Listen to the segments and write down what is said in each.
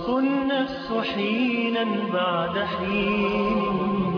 تصفو النفس حينا بعد حين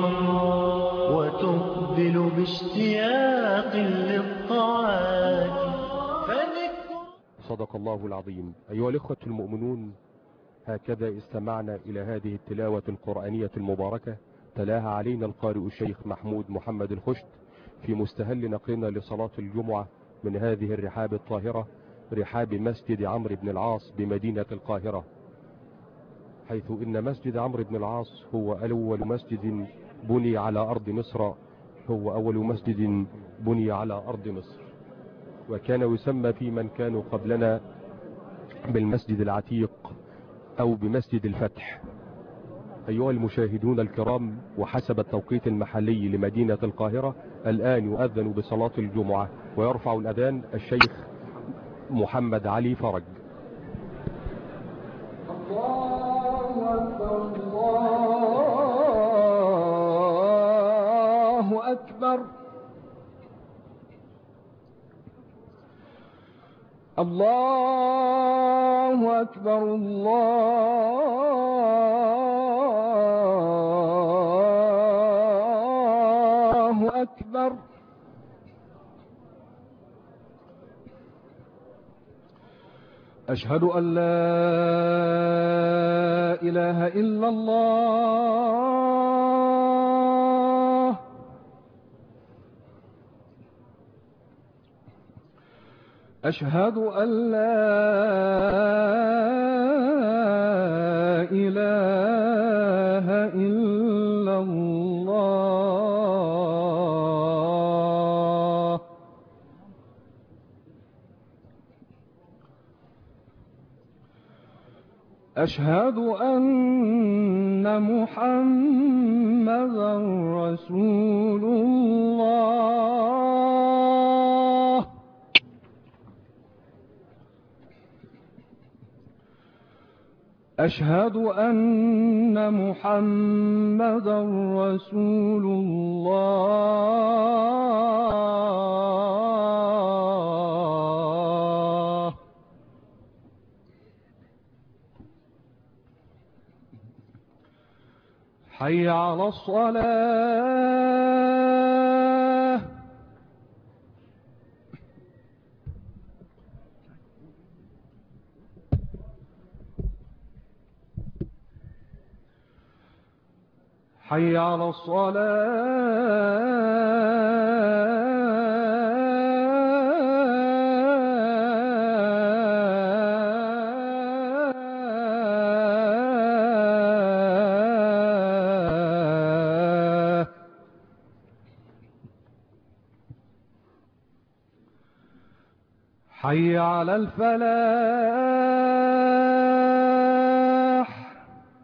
وتقبل باشتياق للطاعات. صدق الله العظيم. أيها الإخوة المؤمنون، هكذا استمعنا إلى هذه التلاوة القرآنية المباركة تلاها علينا القارئ الشيخ محمود محمد الخشت في مستهل نقلنا لصلاة الجمعة من هذه الرحاب الطاهرة، رحاب مسجد عمرو بن العاص بمدينة القاهرة، حيث إن مسجد عمرو بن العاص هو أول مسجد بني على أرض مصر، هو أول مسجد بني على أرض مصر، وكان يسمى في من كانوا قبلنا بالمسجد العتيق أو بمسجد الفتح. أيها المشاهدون الكرام، وحسب التوقيت المحلي لمدينة القاهرة الآن يؤذن بصلاة الجمعة، ويرفع الأذان الشيخ محمد علي فرج. الله أكبر الله أكبر الله أكبر. أشهد أن لا إله إلا الله. أشهد أن لا إله إلا الله. أشهد أن محمدا رسول الله. أشهد أن محمدا رسول الله. حي على الصلاة. حي على الصلاة. حي على الفلاح.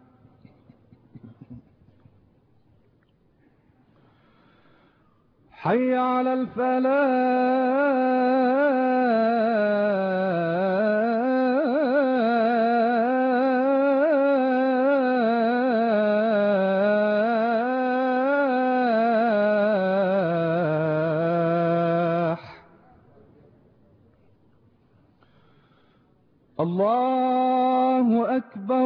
حي على الفلاح. الله أكبر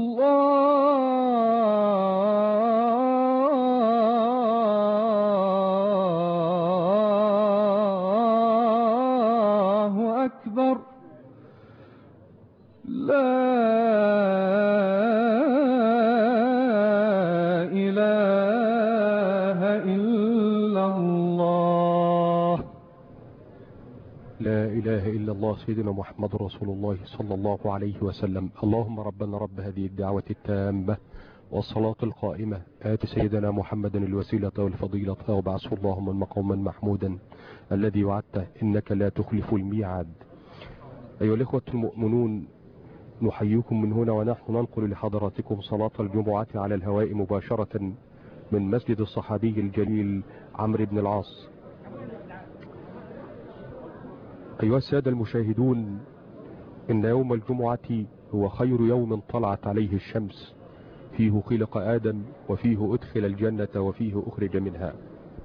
الله أكبر. لا إله إلا الله. لا إله إلا الله سيدنا محمد رسول الله صلى الله عليه وسلم. اللهم ربنا رب هذه الدعوة التامة والصلاة القائمة آت سيدنا محمد الوسيلة والفضيلة وابعثه اللهم المقام محمودا الذي وعدته إنك لا تخلف الميعاد. أيها الإخوة المؤمنون، نحييكم من هنا ونحن ننقل لحضراتكم صلاة الجمعة على الهواء مباشرة من مسجد الصحابي الجليل عمرو بن العاص. أيها السادة المشاهدون، إن يوم الجمعة هو خير يوم طلعت عليه الشمس، فيه خلق آدم وفيه أدخل الجنة وفيه أخرج منها.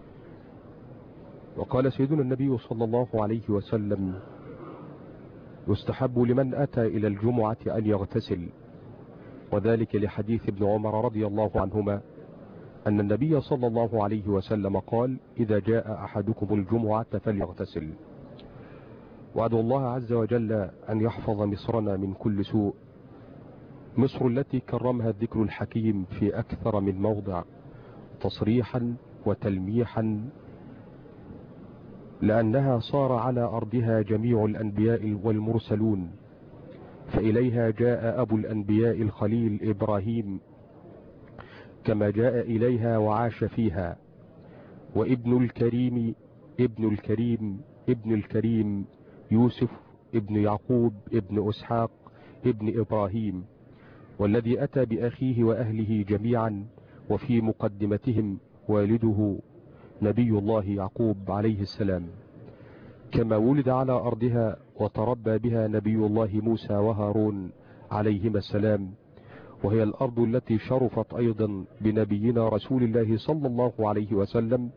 وقال سيدنا النبي صلى الله عليه وسلم: يستحب لمن أتى إلى الجمعة أن يغتسل وذلك لحديث ابن عمر رضي الله عنهما أن النبي صلى الله عليه وسلم قال: إذا جاء أحدكم الجمعة فليغتسل. وأدعو الله عز وجل أن يحفظ مصرنا من كل سوء، مصر التي كرمها الذكر الحكيم في أكثر من موضع تصريحا وتلميحا، لأنها صار على أرضها جميع الأنبياء والمرسلون، فإليها جاء أبو الأنبياء الخليل إبراهيم كما جاء إليها وعاش فيها، وابن الكريم ابن الكريم ابن الكريم يوسف ابن يعقوب ابن إسحاق ابن إبراهيم، والذي أتى بأخيه وأهله جميعا، وفي مقدمتهم والده نبي الله يعقوب عليه السلام، كما ولد على أرضها وتربى بها نبي الله موسى وهارون عليهما السلام، وهي الأرض التي شرفت أيضا بنبينا رسول الله صلى الله عليه وسلم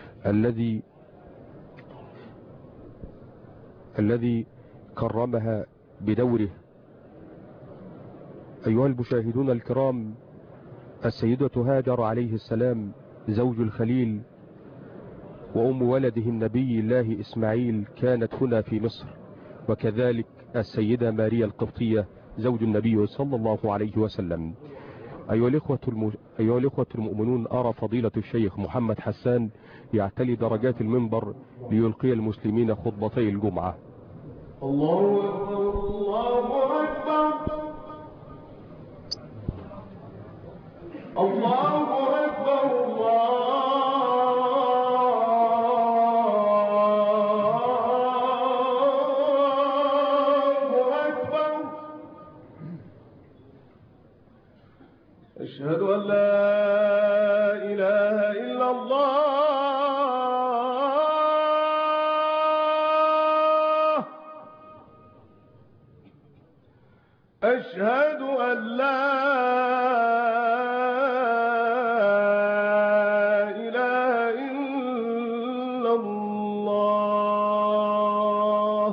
الذي كرمها بدوره. أيها المشاهدون الكرام، السيدة هاجر عليه السلام زوج الخليل وأم ولده النبي الله إسماعيل كانت هنا في مصر، وكذلك السيدة ماريا القبطية زوج النبي صلى الله عليه وسلم. أيها الإخوة المؤمنون، أرى فضيلة الشيخ محمد حسان يعتلي درجات المنبر ليلقي المسلمين خطبتي الجمعة. الله أكبر الله أكبر الله أكبر الله أكبر. أشهد أن لا إله إلا الله. أشهد أن لا إله إلا الله.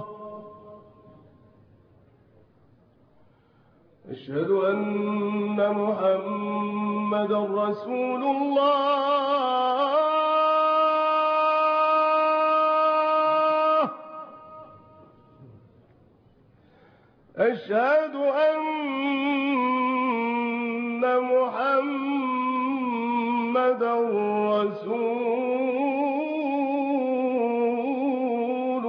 أشهد أن محمدا رسول الله. أشهد أن محمدا رسول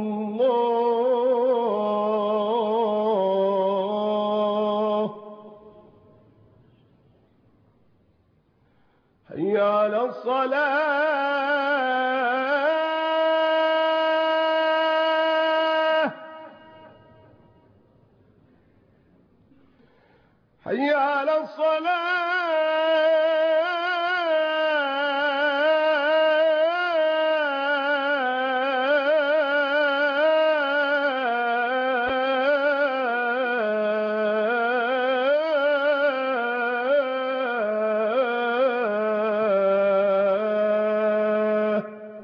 الله. حي على الصلاة. حي على الصلاة.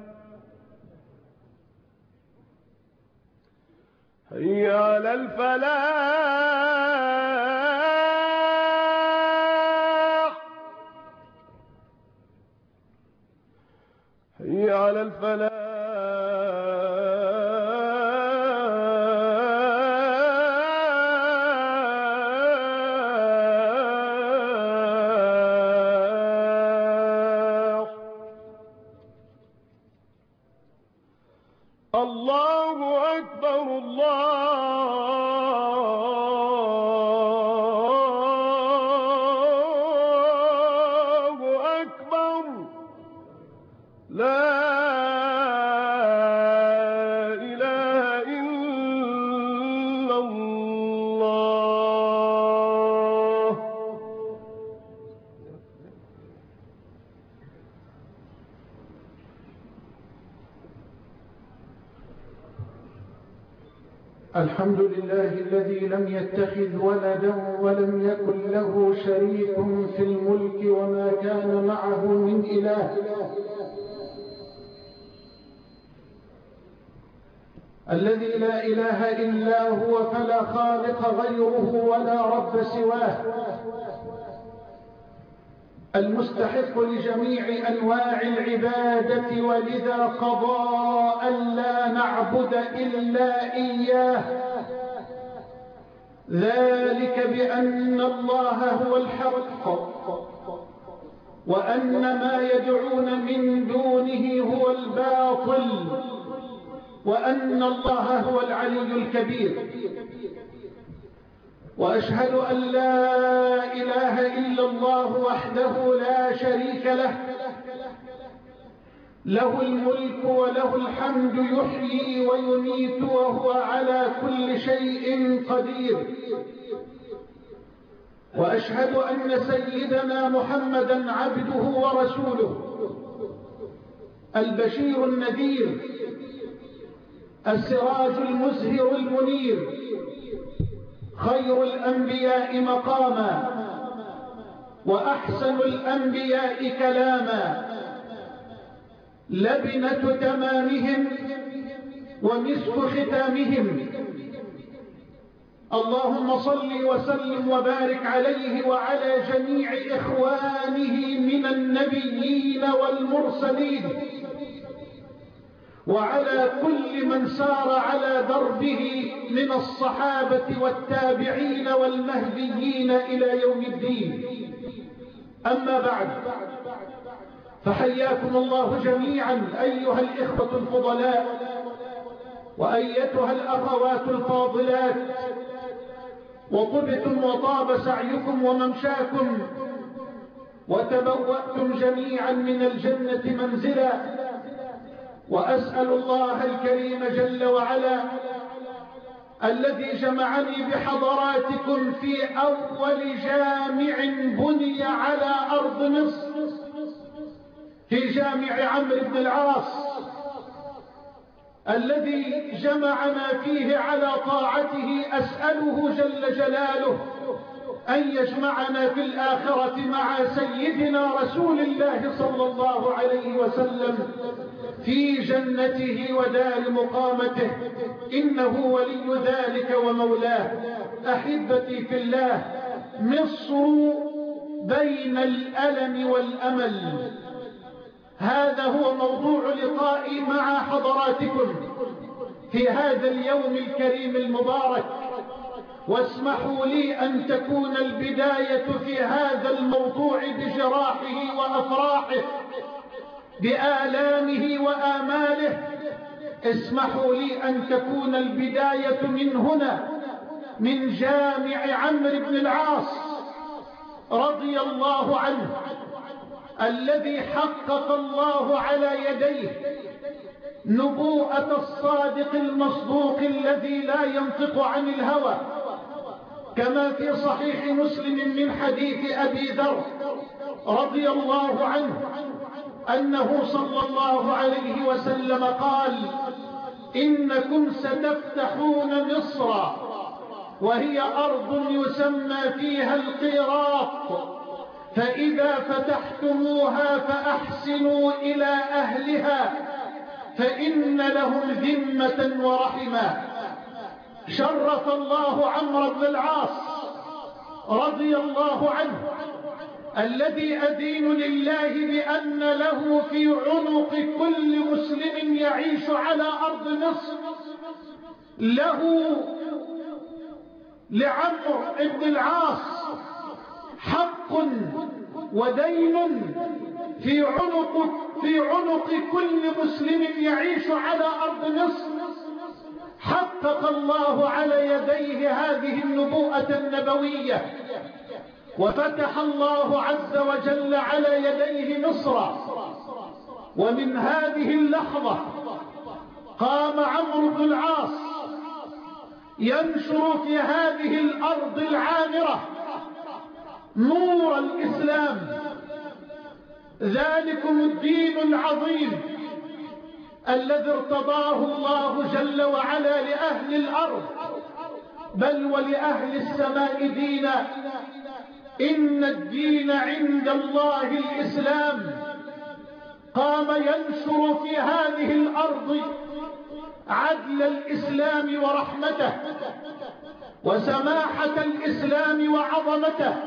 حي على الفلاح. حي على الفلاح. الله أكبر الله أكبر. لا إله إلا الله. الحمد لله الذي لم يتخذ ولدا ولم يكن له شريك في الملك وما كان معه من إله. الذي لا إله إلا هو فلا خالق غيره ولا رب سواه، المستحق لجميع أنواع العبادة، ولذا قضى ألا نعبد إلا إياه، ذلك بأن الله هو الحق وأن ما يدعون من دونه هو الباطل، وأن الله هو العلي الكبير. وأشهد أن لا إله إلا الله وحده لا شريك له، له الملك وله الحمد، يحيي ويميت وهو على كل شيء قدير. وأشهد أن سيدنا محمدا عبده ورسوله، البشير النذير، السراج المزهر المنير، خير الأنبياء مقاما وأحسن الأنبياء كلاما، لبنة تمامهم ومسك ختامهم. اللهم صل وسلم وبارك عليه وعلى جميع إخوانه من النبيين والمرسلين، وعلى كل من سار على دربه من الصحابة والتابعين والمهديين إلى يوم الدين. أما بعد، فحياكم الله جميعا أيها الإخوة الفضلاء وأيتها الأخوات الفاضلات، وطبتم وطاب سعيكم وممشاكم، وتبوأتم جميعا من الجنة منزلا. وأسأل الله الكريم جل وعلا الذي جمعني بحضراتكم في أول جامع بني على أرض مصر، في جامع عمرو بن العاص، الذي جمعنا فيه على طاعته، أسأله جل جلاله أن يجمعنا في الآخرة مع سيدنا رسول الله صلى الله عليه وسلم في جنته ودار مقامته، إنه ولي ذلك ومولاه. أحبتي في الله، مصر بين الألم والأمل، هذا هو موضوع لقائي مع حضراتكم في هذا اليوم الكريم المبارك. واسمحوا لي أن تكون البداية في هذا الموضوع بجراحه وأفراحه، بآلامه وآماله. اسمحوا لي أن تكون البداية من هنا، من جامع عمرو بن العاص رضي الله عنه، الذي حقق الله على يديه نبوءة الصادق المصدوق الذي لا ينطق عن الهوى، كما في صحيح مسلم من حديث أبي ذر رضي الله عنه أنه صلى الله عليه وسلم قال: إنكم ستفتحون مصر وهي أرض يسمى فيها القيراط، فإذا فتحتموها فأحسنوا إلى أهلها فإن لهم ذمة ورحمة. شرف الله عمرو بن العاص رضي الله عنه، الذي أدين لله بأن له في عنق كل مسلم يعيش على أرض مصر، له لعمرو بن العاص حق ودين في عنق كل مسلم يعيش على أرض مصر. حقق الله على يديه هذه النبوءة النبوية، وفتح الله عز وجل على يديه مصر. ومن هذه اللحظة قام عمرو بن العاص ينشر في هذه الأرض العامرة نور الإسلام، ذلكم الدين العظيم الذي ارتضاه الله جل وعلا لأهل الأرض، بل ولأهل السماء دينا. إن الدين عند الله الإسلام، قام ينشر في هذه الأرض عدل الإسلام ورحمته وسماحة الإسلام وعظمته،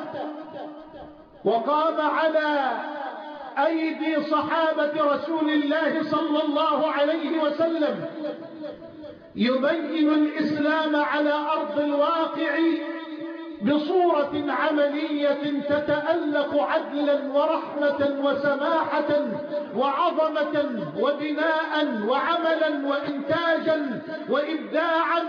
وقام على أيدي صحابة رسول الله صلى الله عليه وسلم يبين الإسلام على أرض الواقع بصورة عملية تتألق عدلا ورحمة وسماحة وعظمة وبناء وعملا وإنتاجا وإبداعا.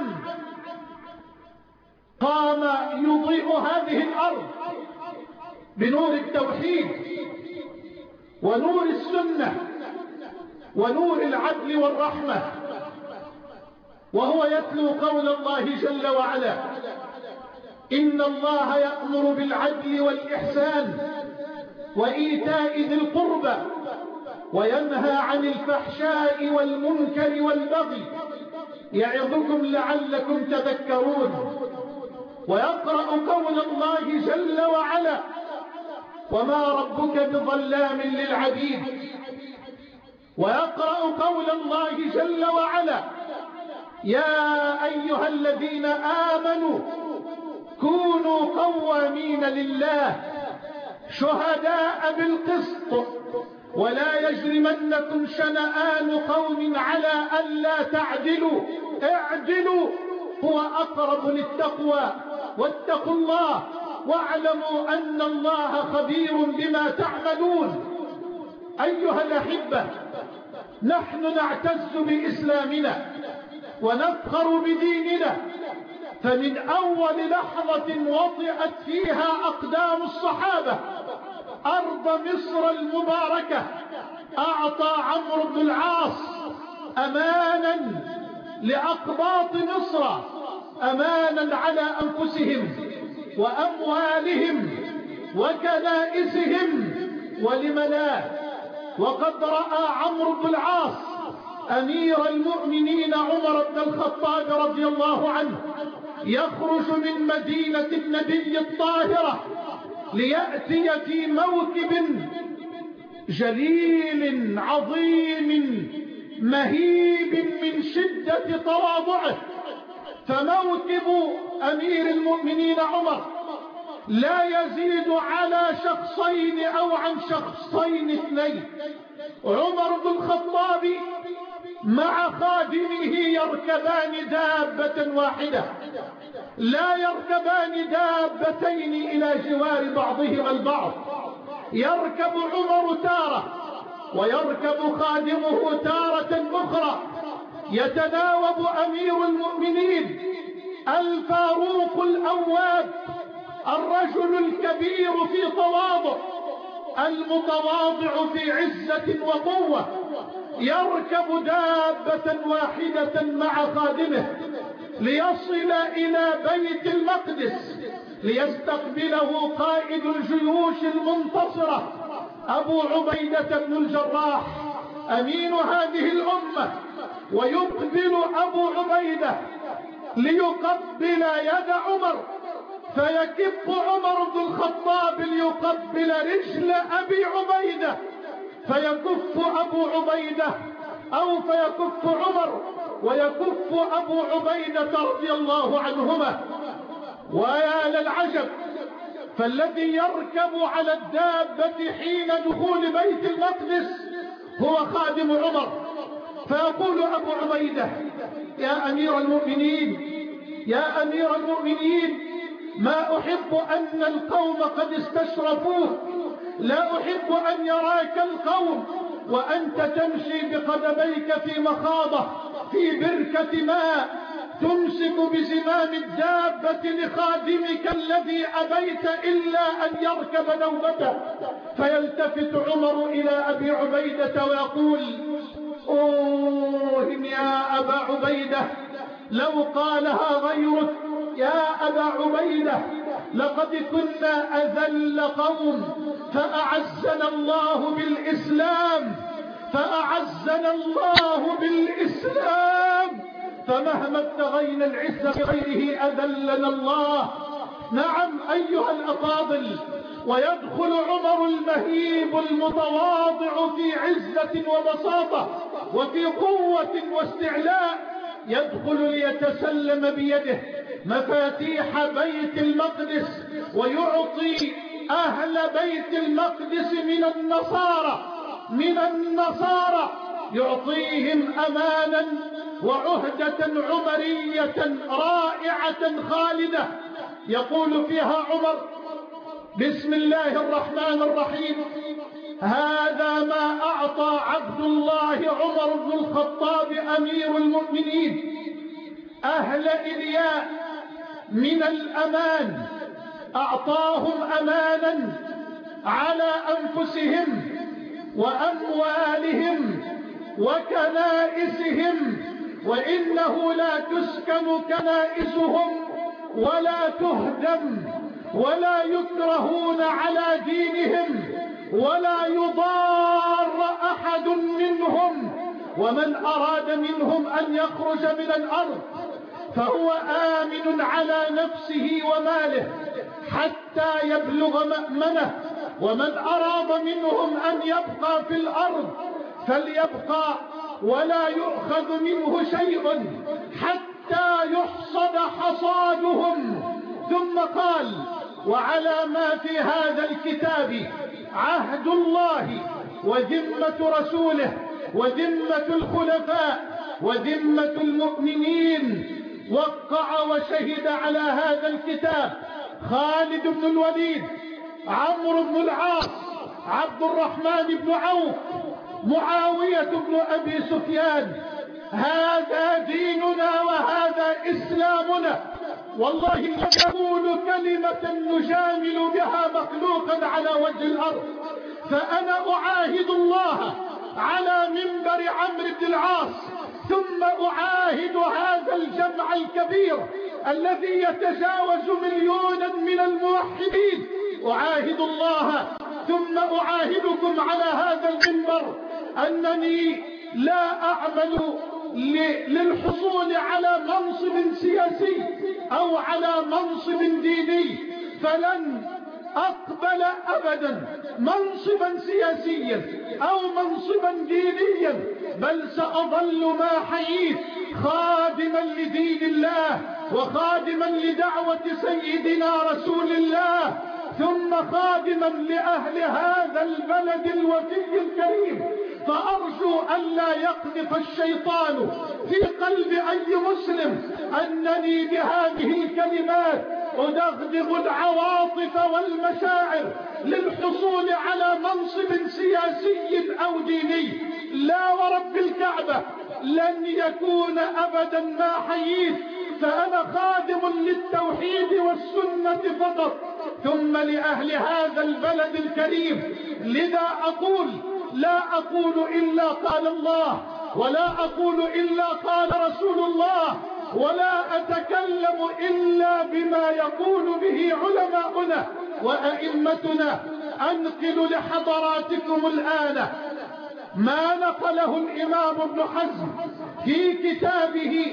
قام يضيء هذه الأرض بنور التوحيد ونور السنة ونور العدل والرحمة، وهو يتلو قول الله جل وعلا: إن الله يأمر بالعدل والإحسان وإيتاء ذي القربى وينهى عن الفحشاء والمنكر والبغي يعظكم لعلكم تذكرون. ويقرأ قول الله جل وعلا: وما ربك بظلام للعبيد. ويقرأ قول الله جل وعلا: يا أيها الذين آمنوا كونوا قوامين لله شهداء بالقسط ولا يجرمنكم شنآن قوم على ألا تعدلوا اعدلوا هو أقرب للتقوى واتقوا الله واعلموا أن الله خبير بما تعملون. أيها الأحبة، نحن نعتز بإسلامنا ونفخر بديننا، فمن أول لحظة وطئت فيها أقدام الصحابة أرض مصر المباركة أعطى عمرو بن العاص أمانا لأقباط مصر، أمانا على أنفسهم وأموالهم وكنائسهم ولم لا. وقد رأى عمرو بن العاص أمير المؤمنين عمر بن الخطاب رضي الله عنه يخرج من مدينة النبي الطاهرة ليأتي في موكب جليل عظيم مهيب من شدة تواضعه. فموكب أمير المؤمنين عمر لا يزيد على شخصين أو عن شخصين اثنين. عمر بن الخطاب مع خادمه يركبان دابة واحدة، لا يركبان دابتين إلى جوار بعضهما البعض. يركب عمر تارة ويركب خادمه تارة أخرى. يتناوب أمير المؤمنين الفاروق الأواب الرجل الكبير في تواضع المتواضع في عزة وقوة، يركب دابة واحدة مع خادمه ليصل إلى بيت المقدس ليستقبله قائد الجيوش المنتصرة أبو عبيدة بن الجراح أمين هذه الأمة. ويقبل أبو عبيدة ليقبل يد عمر، فيكف عمر بن الخطاب ليقبل رجل أبي عبيدة، فيكف أبو عبيدة أو فيكف عمر ويكف أبو عبيدة رضي الله عنهما. ويا للعجب، فالذي يركب على الدابة حين دخول بيت المقدس هو خادم عمر. فيقول أبو عبيدة: يا أمير المؤمنين، يا أمير المؤمنين، ما أحب أن القوم قد استشرفوك، لا أحب أن يراك القوم وأنت تمشي بقدميك في مخاضة في بركة ماء، تمسك بزمام الدابة لخادمك الذي أبيت إلا أن يركب نوبته. فيلتفت عمر إلى أبي عبيدة ويقول: أوه يا أبا عبيدة، لو قالها غيرك يا أبا عبيدة لقد كنا أذل قوم فأعزنا الله بالإسلام، فأعزنا الله بالإسلام، فمهما ابتغينا العز بغيره أذلنا الله. نعم أيها الأفاضل، ويدخل عمر المهيب المتواضع في عزة وبساطة وفي قوة واستعلاء، يدخل ليتسلم بيده مفاتيح بيت المقدس ويعطي أهل بيت المقدس من النصارى يعطيهم أمانا وعهدة عمرية رائعة خالدة. يقول فيها عمر: بسم الله الرحمن الرحيم: هذا ما أعطى عبد الله عمر بن الخطاب أمير المؤمنين أهل إلياء من الأمان، أعطاهم أمانا على أنفسهم وأموالهم وكنائسهم، وإنه لا تسكن كنائسهم ولا تهدم ولا يكرهون على دينهم ولا يضار أحد منهم، ومن أراد منهم أن يخرج من الأرض فهو آمن على نفسه وماله حتى يبلغ مأمنه، ومن أراد منهم أن يبقى في الأرض فليبقى ولا يؤخذ منه شيء حتى يحصد حصادهم. ثم قال: وعلى ما في هذا الكتاب عهد الله وذمة رسوله وذمة الخلفاء وذمة المؤمنين. وقع وشهد على هذا الكتاب خالد بن الوليد، عمرو بن العاص، عبد الرحمن بن عوف، معاوية بن أبي سفيان. هذا ديننا وهذا إسلامنا، والله لا نقول كلمة نجامل بها مخلوقا على وجه الأرض. فأنا أعاهد الله على منبر عمرو بن العاص، ثم أعاهد هذا الجمع الكبير الذي يتجاوز مليونا من الموحدين، أعاهد الله ثم أعاهدكم على هذا المنبر أنني لا أعمل للحصول على منصب سياسي أو على منصب ديني، فلن أقبل أبدا منصبا سياسيا أو منصبا دينيا، بل سأظل ما حييت خادما لدين الله وخادما لدعوة سيدنا رسول الله، ثم خادما لأهل هذا البلد الوفي الكريم. فأرجو ألا يقذف الشيطان في قلب أي مسلم أنني بهذه الكلمات أدغدغ العواطف والمشاعر للحصول على منصب سياسي أو ديني. لا ورب الكعبة، لن يكون أبدا ما حييت، فأنا خادم للتوحيد والسنة فقط، ثم لأهل هذا البلد الكريم. لذا أقول: لا أقول إلا قال الله، ولا أقول إلا قال رسول الله، ولا أتكلم إلا بما يقول به علماؤنا وأئمتنا. أنقل لحضراتكم الآن ما نقله الإمام ابن حزم في كتابه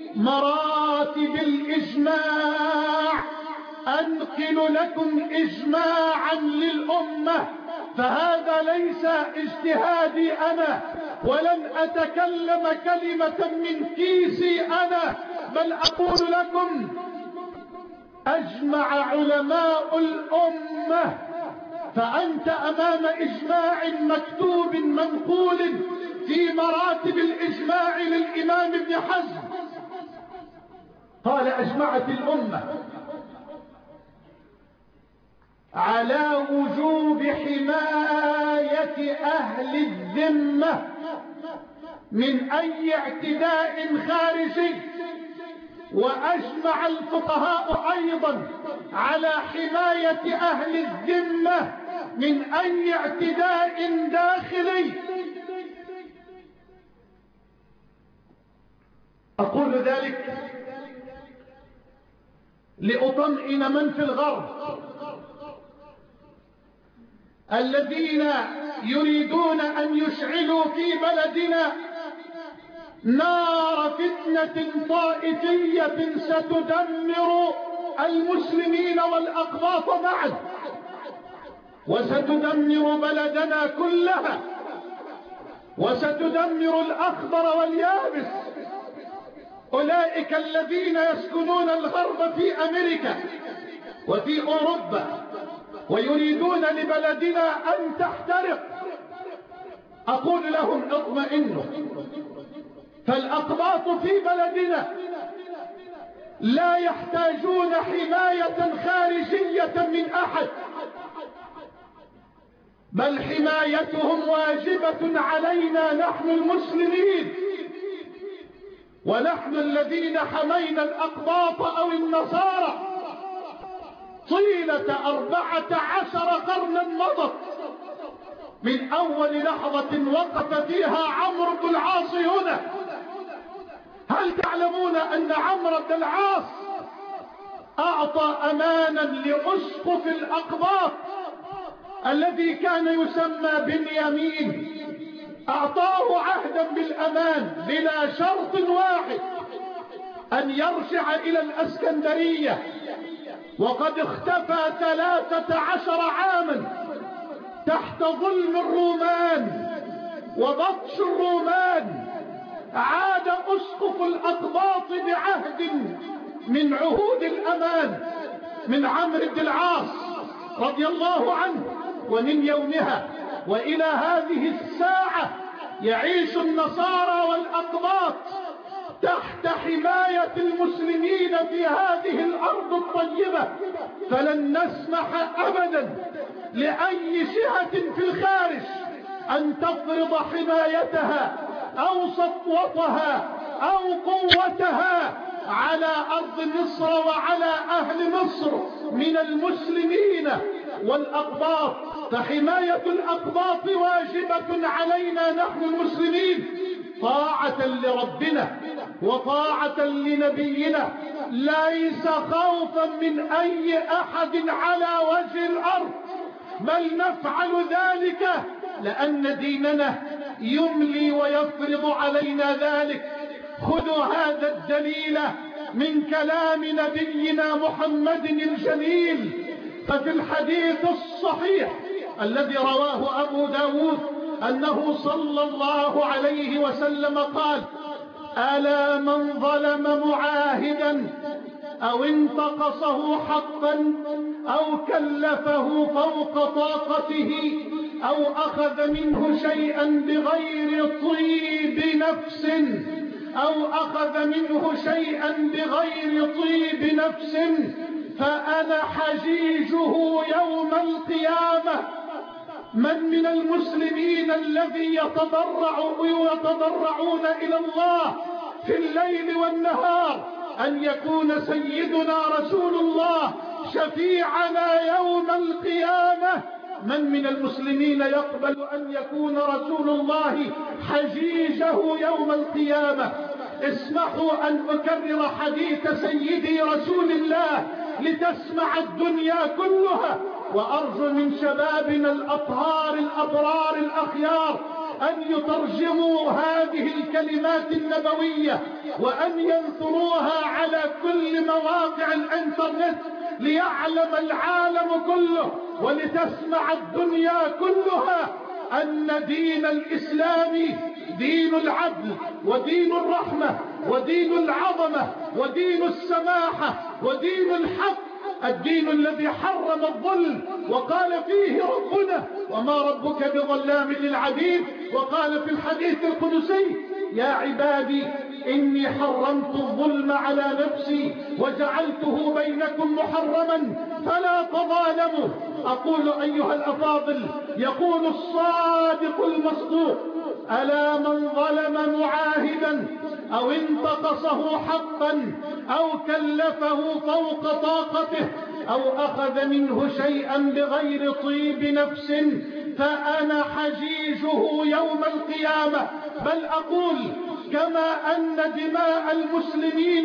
مراتب الإجماع. أنقل لكم إجماعا للأمة، فهذا ليس اجتهادي أنا، ولن أتكلم كلمة من كيسي أنا، بل أقول لكم: أجمع علماء الأمة. فأنت أمام إجماع مكتوب منقول في مراتب الإجماع للإمام ابن حزم. قال: أجمعت الأمة على وجوب حماية أهل الذمة من أي اعتداء خارجي، وأجمع الفقهاء أيضا على حماية أهل الذمة من أي اعتداء داخلي. أقول ذلك لأطمئن من في الغرب الذين يريدون أن يشعلوا في بلدنا نار فتنة طائفية ستدمر المسلمين والأقباط معا. أقول لكم: أجمعت الأمة على وجوب حماية أهل الذمة من أي اعتداء خارجي، وأجمع الفقهاء أيضا على حماية أهل الذمة من أي اعتداء داخلي. أقول ذلك لأطمئن من في الغرب الذين يريدون أن يشعلوا في بلدنا نار فتنة طائفية ستدمر المسلمين والأقباط معا. وستدمر بلدنا كلها، وستدمر الأخضر واليابس. أولئك الذين يسكنون الغرب في أمريكا وفي أوروبا ويريدون لبلدنا أن تحترق، أقول لهم اطمئنوا، فالأقباط في بلدنا لا يحتاجون حماية خارجية من أحد، بل حمايتهم واجبة علينا نحن المسلمين، ونحن الذين حمينا الأقباط أو النصارى طيلة 14 قرنا مضت، من أول لحظة وقف فيها عمرو بن العاص هنا. هل تعلمون أن عمرو بن العاص أعطى أمانا لأسقف الأقباط الذي كان يسمى بنيامين، أعطاه عهدا بالأمان بلا شرط واحد، أن يرجع إلى الأسكندرية، وقد اختفى 13 عاما تحت ظلم الرومان وبطش الرومان. عاد أسقف الأقباط بعهد من عهود الأمان من عمرو بن العاص رضي الله عنه، ومن يومها وإلى هذه الساعة يعيش النصارى والأقباط تحت حماية المسلمين في هذه الأرض الطيبة، فلن نسمح أبدا لأي جهة في الخارج أن تفرض حمايتها أو سطوتها أو قوتها على أرض مصر وعلى أهل مصر من المسلمين والأقباط. فحماية الأقباط واجبة علينا نحن المسلمين طاعة لربنا وطاعة لنبينا، ليس خوفا من أي أحد على وجه الأرض، بل نفعل ذلك لأن ديننا يملي ويفرض علينا ذلك. خذوا هذا الدليل من كلام نبينا محمد الجليل، ففي الحديث الصحيح الذي رواه أبو داود أنه صلى الله عليه وسلم قال: ألا من ظلم معاهدا أو انتقصه حقا أو كلفه فوق طاقته أو أخذ منه شيئا بغير طيب نفس فأنا حجيجه يوم القيامة. من المسلمين الذي يتضرعون إلى الله في الليل والنهار أن يكون سيدنا رسول الله شفيعنا يوم القيامة؟ من المسلمين يقبل أن يكون رسول الله حجيجه يوم القيامة؟ اسمحوا أن أكرر حديث سيدي رسول الله لتسمع الدنيا كلها، وأرجو من شبابنا الأطهار الأبرار الأخيار أن يترجموا هذه الكلمات النبوية وأن ينثروها على كل مواقع الانترنت ليعلم العالم كله ولتسمع الدنيا كلها أن دين الإسلام دين العدل ودين الرحمة ودين العظمة ودين السماحة ودين الحق، الدين الذي حرم الظلم وقال فيه ربنا: وما ربك بظلام للعبيد. وقال في الحديث القدسي: يا عبادي إني حرمت الظلم على نفسي وجعلته بينكم محرما فلا تظالموا. أقول أيها الأفاضل، يقول الصادق المصدوق: ألا من ظلم معاهدا أو انتقصه حقا أو كلفه فوق طاقته أو أخذ منه شيئا بغير طيب نفس فأنا حجيجه يوم القيامة. بل أقول: كما أن دماء المسلمين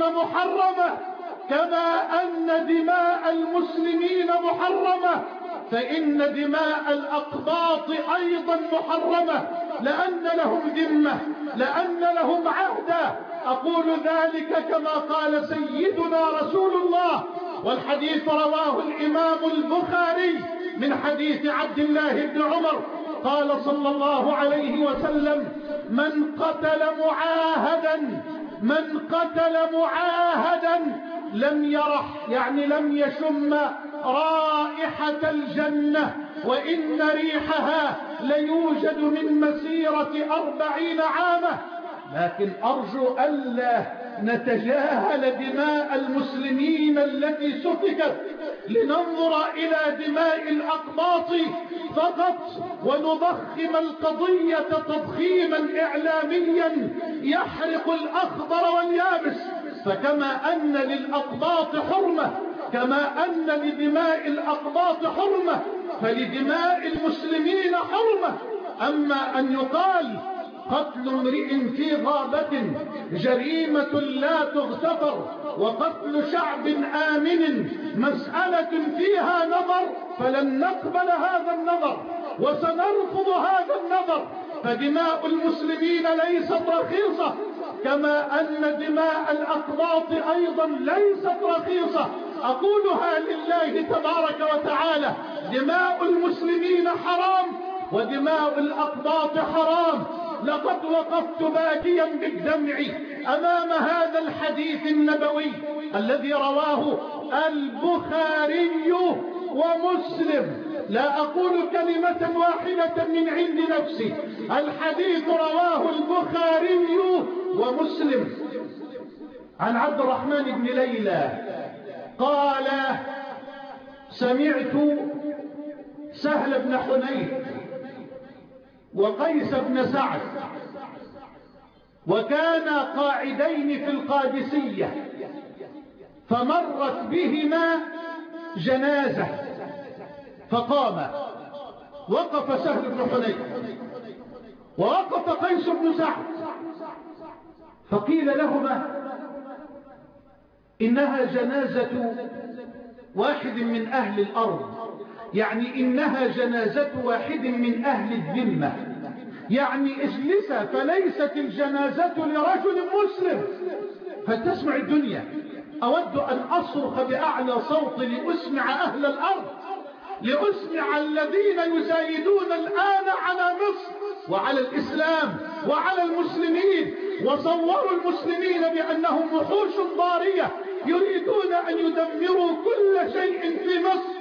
محرمة فإن دماء الأقباط أيضا محرمة، لأن لهم ذمة، لأن لهم عهدا. أقول ذلك كما قال سيدنا رسول الله، والحديث رواه الإمام البخاري من حديث عبد الله بن عمر قال صلى الله عليه وسلم: من قتل معاهدا لم يرح، يعني لم يشم رائحة الجنة، وإن ريحها ليوجد من مسيرة 40 عاما. لكن أرجو ألا نتجاهل دماء المسلمين التي سفكت لننظر إلى دماء الأقباط فقط ونضخم القضية تضخيما إعلاميا يحرق الأخضر واليابس. فكما أن للأقباط حرمة، كما أن لدماء الأقباط حرمة، فلدماء المسلمين حرمة. أما أن يقال قتل امرئ في غابة جريمة لا تغتفر، وقتل شعب آمن مسألة فيها نظر، فلن نقبل هذا النظر وسنرفض هذا النظر. فدماء المسلمين ليست رخيصة، كما أن دماء الأقباط أيضا ليست رخيصة. أقولها لله تبارك وتعالى: دماء المسلمين حرام ودماء الأقباط حرام. لقد وقفت باكيا بالدمع أمام هذا الحديث النبوي الذي رواه البخاري ومسلم. لا أقول كلمة واحدة من عند نفسي، الحديث رواه البخاري ومسلم. عن عبد الرحمن بن ليلى قال: سمعت سهل بن حنيف وقيس بن سعد وكانا قاعدين في القادسية، فمرت بهما جنازة فقام. وقف سهل بن حنيف ووقف قيس بن سعد، فقيل لهما: إنها جنازة واحد من أهل الأرض، يعني إنها جنازة واحد من أهل الذمة، يعني اجلسا، فليست الجنازة لرجل مسلم. فلتسمع الدنيا. أود أن أصرخ بأعلى صوت لأسمع أهل الأرض، لأسمع الذين يزايدون الآن على مصر وعلى الإسلام وعلى المسلمين، وصوروا المسلمين بأنهم وحوش ضارية يريدون أن يدمروا كل شيء في مصر.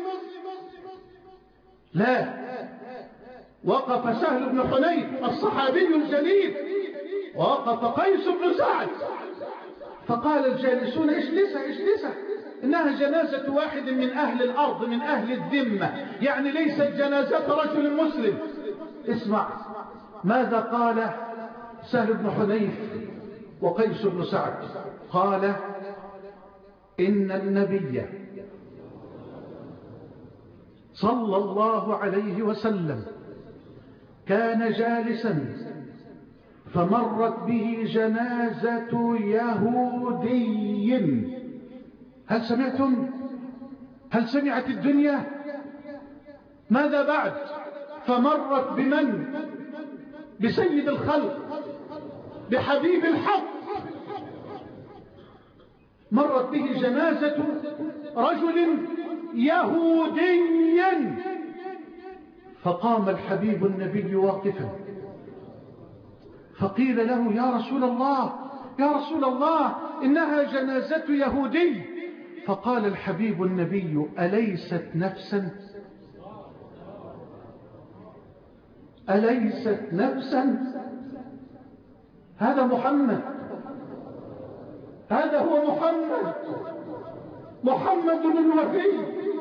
لا، وقف سهل بن حنيف الصحابي الجليل، ووقف قيس بن سعد، فقال الجالسون: اجلسا، إنها جنازة واحد من أهل الأرض من أهل الذمة، يعني ليست جنازة رجل مسلم. اسمع ماذا قال سهل بن حنيف وقيس بن سعد. قال: إن النبي صلى الله عليه وسلم كان جالسا فمرت به جنازة يهودي. هل سمعتم؟ هل سمعت الدنيا؟ ماذا بعد؟ فمرت بمن؟ بسيد الخلق، بحبيب الحق. مرت به جنازة رجل يهودي، فقام الحبيب النبي واقفا، فقيل له: يا رسول الله، يا رسول الله، إنها جنازة يهودي. فقال الحبيب النبي: أليست نفسا؟ أليست نفسا؟ هذا محمد، هذا هو محمد، محمد الوفي،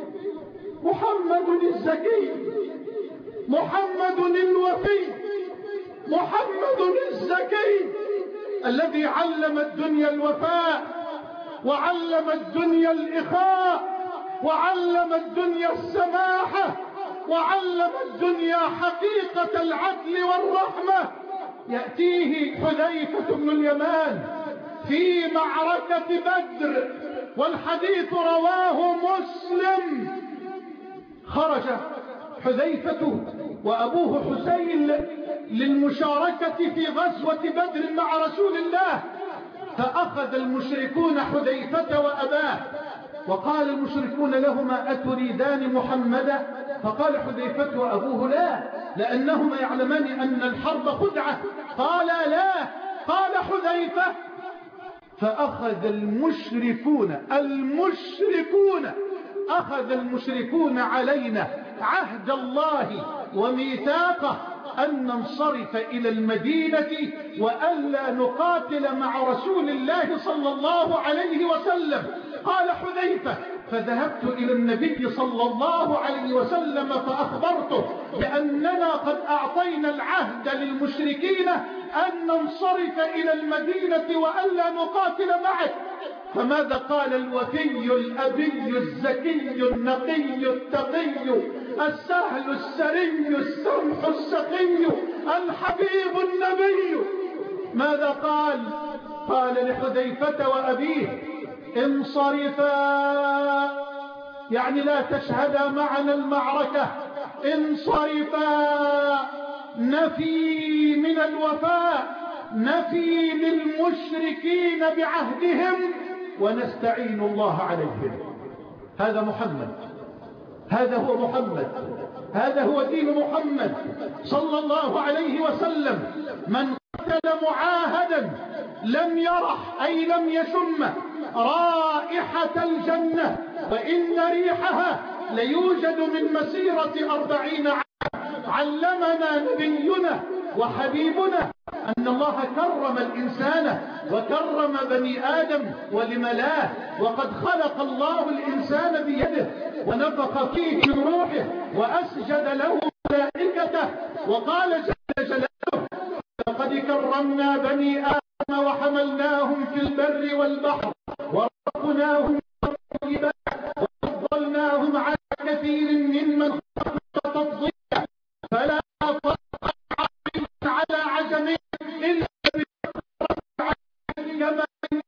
محمد الزكي، محمد الوفي، محمد الزكي، الذي علم الدنيا الوفاء، وعلم الدنيا الإخاء، وعلم الدنيا السماحة، وعلم الدنيا حقيقة العدل والرحمة. يأتيه حذيفة بن اليمان في معركة بدر، والحديث رواه مسلم. خرج حذيفة وأبوه حسين للمشاركة في غزوة بدر مع رسول الله، فأخذ المشركون حذيفة وأباه وقال المشركون لهما أتريدان محمدا؟ فقال حذيفة وأبوه لا، لأنهما يعلمان أن الحرب خدعة. قال لا. قال حذيفة فأخذ المشركون علينا عهد الله وميثاقه أن ننصرف إلى المدينة وألا نقاتل مع رسول الله صلى الله عليه وسلم. قال حذيفة فذهبت إلى النبي صلى الله عليه وسلم فأخبرته بأننا قد أعطينا العهد للمشركين أن ننصرف إلى المدينة وألا نقاتل معك. فماذا قال الوفي الأبي الزكي النقي التقي السهل السري السمح السقي الحبيب النبي؟ ماذا قال؟ قال لحذيفة وأبيه انصرفا، يعني لا تشهدا معنا المعركة، انصرفا، نفي من الوفاء، نفي للمشركين بعهدهم ونستعين الله عليهم. هذا محمد، هذا هو محمد، هذا هو دين محمد صلى الله عليه وسلم. من قتل معاهدا لم يرح أي لم يشم رائحة الجنة، وإن ريحها ليوجد من مسيرة 40 عام. علمنا نبينا وحبيبنا أن الله كرم الإنسان وكرم بني آدم ولملاه، وقد خلق الله الإنسان بيده ونفخ فيه من روحه وأسجد له ملائكته، وقال جل جلاله لقد كرمنا بني آدم وحملناهم في البر والبحر ورزقناهم من الطيبات وفضلناهم على كثير ممن خلقنا تفضيلا فلا فضل على عجم إلا كما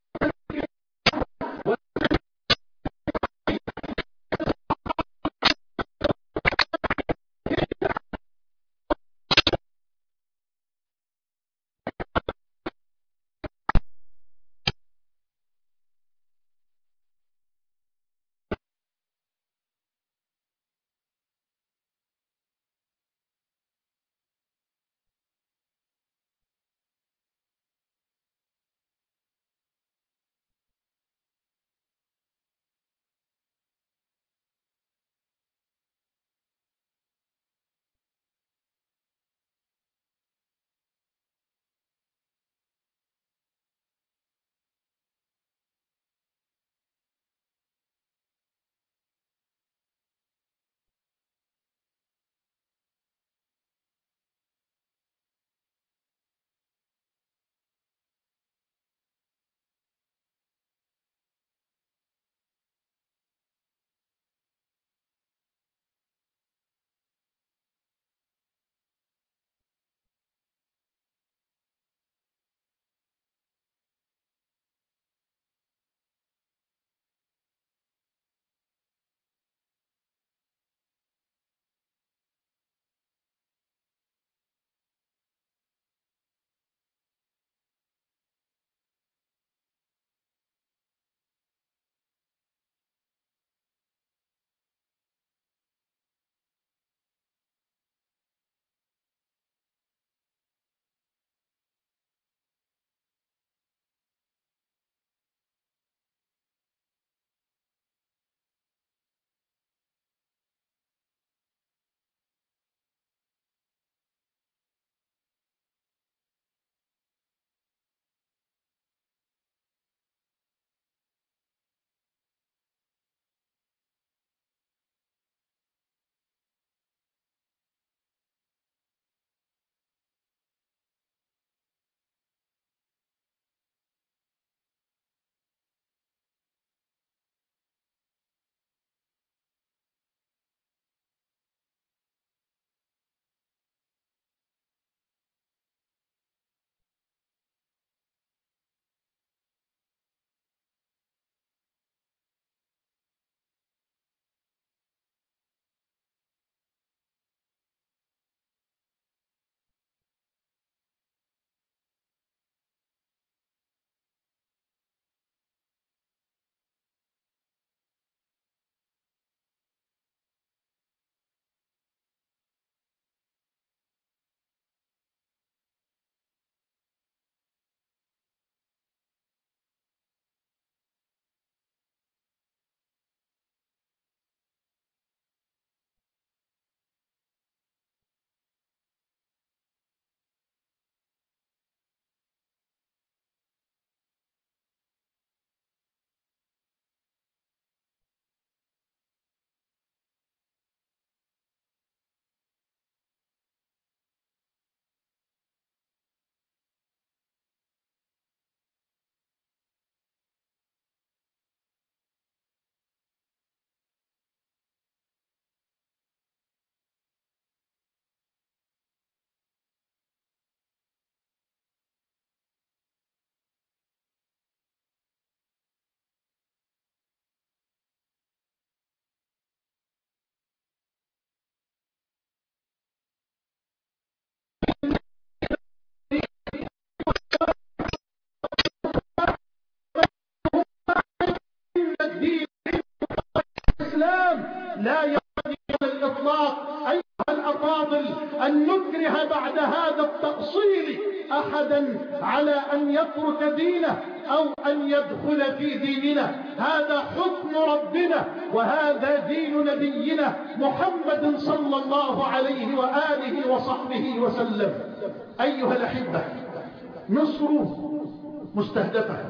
لا ينبغي على الإطلاق أيها الأفاضل أن نكره بعد هذا التأصيل أحدا على أن يترك دينه أو أن يدخل في ديننا. هذا حكم ربنا وهذا دين نبينا محمد صلى الله عليه وآله وصحبه وسلم. أيها الأحبة، مصر مستهدفة،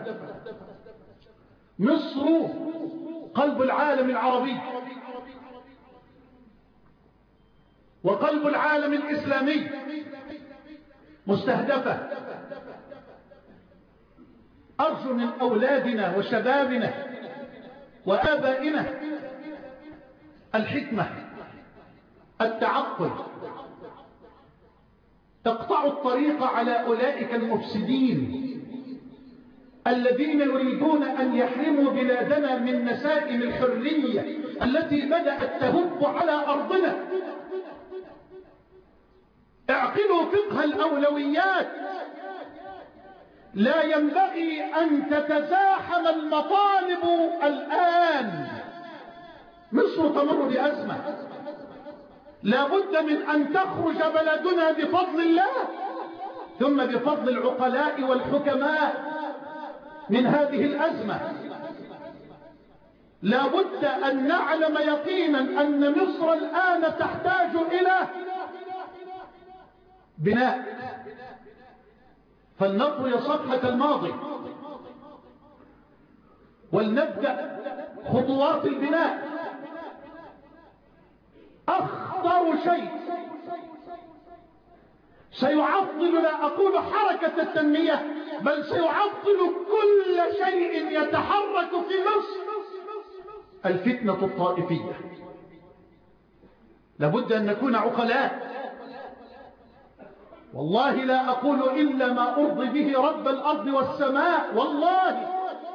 مصر قلب العالم العربي وقلب العالم الإسلامي، مستهدفة. أرجو من أولادنا وشبابنا وآبائنا الحكمة، التعقل. تقطع الطريق على أولئك المفسدين الذين يريدون أن يحرموا بلادنا من نسائم الحرية التي بدأت تهب على أرضنا. اعقلوا فقه الأولويات. لا ينبغي أن تتزاحم المطالب الآن. مصر تمر بأزمة، لا بد من أن تخرج بلدنا بفضل الله ثم بفضل العقلاء والحكماء من هذه الأزمة. لا بد أن نعلم يقينا أن مصر الآن تحتاج إلى بناء، فلنطوي صفحة الماضي ولنبدأ خطوات البناء. أخطر شيء سيعطل، لا أقول حركة التنمية، بل سيعطل كل شيء يتحرك في مصر، الفتنة الطائفية. لابد أن نكون عقلاء. والله لا أقول إلا ما أرضي به رب الأرض والسماء. والله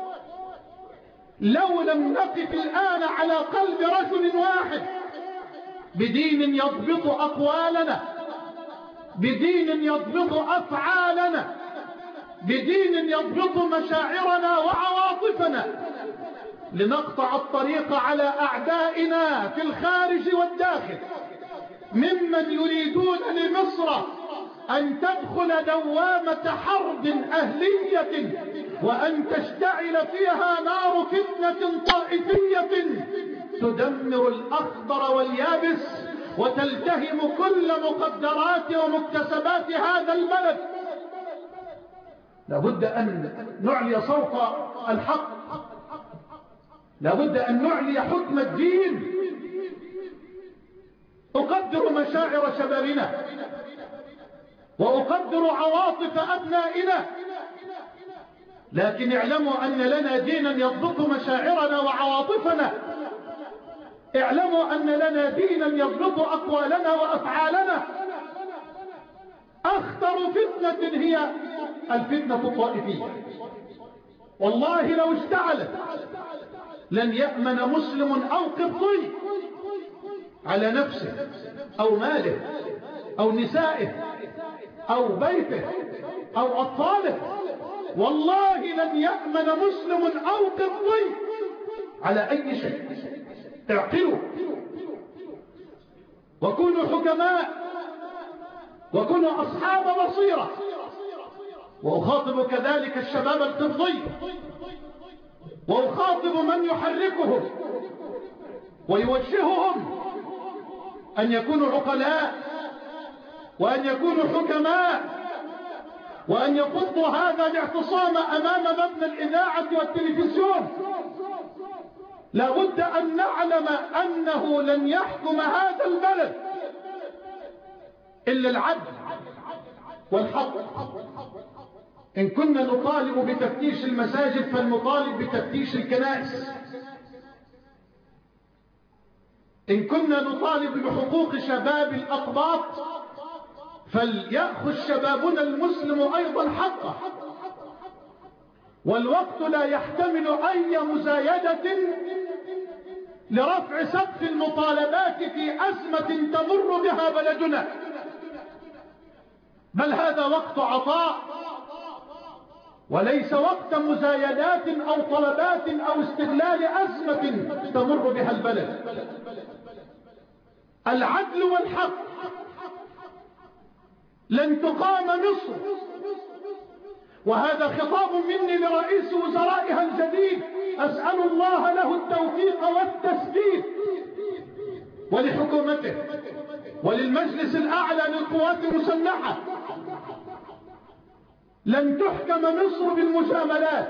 لو لم نقف الآن على قلب رجل واحد بدين يضبط أقوالنا، بدين يضبط أفعالنا، بدين يضبط مشاعرنا وعواطفنا، لنقطع الطريق على أعدائنا في الخارج والداخل ممن يريدون لمصر أن تدخل دوامة حرب أهلية وأن تشتعل فيها نار فتنة طائفية تدمر الأخضر واليابس وتلتهم كل مقدرات ومكتسبات هذا البلد. لابد أن نعلي صوت الحق، لابد أن نعلي حكم الدين. أقدر مشاعر شبابنا وأقدر عواطف أبنائنا، لكن اعلموا أن لنا دينا يضبط مشاعرنا وعواطفنا. اعلموا أن لنا دينا يضبط أقوالنا وأفعالنا. أخطر فتنة هي الفتنة الطائفية. والله لو اشتعلت لن يأمن مسلم أو قبطي على نفسه أو ماله أو نسائه أو بيته أو أطفاله. والله لن يأمن مسلم أو قبطي على أي شيء. اعقلوا وكونوا حكماء وكونوا أصحاب بصيرة. وأخاطب كذلك الشباب القبطي وأخاطب من يحركهم ويوجههم أن يكونوا عقلاء وأن يكونوا حكماء وأن يفضوا هذا الاعتصام أمام مبنى الإذاعة والتلفزيون. لا بد أن نعلم أنه لن يحكم هذا البلد إلا العدل والحق. إن كنا نطالب بتفتيش المساجد فلنطالب بتفتيش الكنائس. إن كنا نطالب بحقوق شباب الأقباط فليأخذ شبابنا المسلم أيضا حقه. والوقت لا يحتمل أي مزايدة لرفع سقف المطالبات في أزمة تمر بها بلدنا، بل هذا وقت عطاء وليس وقت مزايدات أو طلبات أو استغلال أزمة تمر بها البلد. العدل والحق. لن تقام مصر، وهذا خطاب مني لرئيس وزرائها الجديد، أسأل الله له التوفيق والتسديد، ولحكومته وللمجلس الأعلى للقوات المسلحة. لن تحكم مصر بالمجاملات،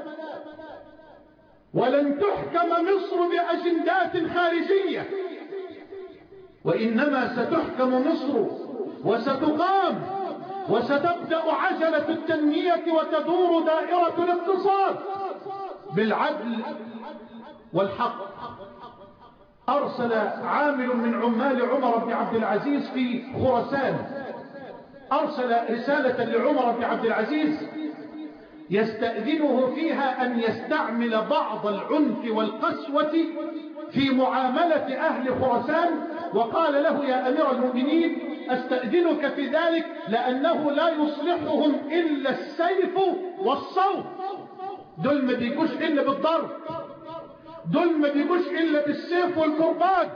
ولن تحكم مصر بأجندات خارجية، وإنما ستحكم مصر وستقام وستبدأ عجلة التنمية وتدور دائرة الاقتصاد بالعدل والحق. أرسل عامل من عمال عمر بن عبد العزيز في خراسان، أرسل رسالة لعمر بن عبد العزيز يستأذنه فيها أن يستعمل بعض العنف والقسوة في معاملة أهل خراسان، وقال له: يا أمير المؤمنين، أستأذنك في ذلك لأنه لا يصلحهم إلا السيف والصوت. دول ما بيجوش إلا بالضرب، دول ما بيجوش إلا بالسيف والكرباج،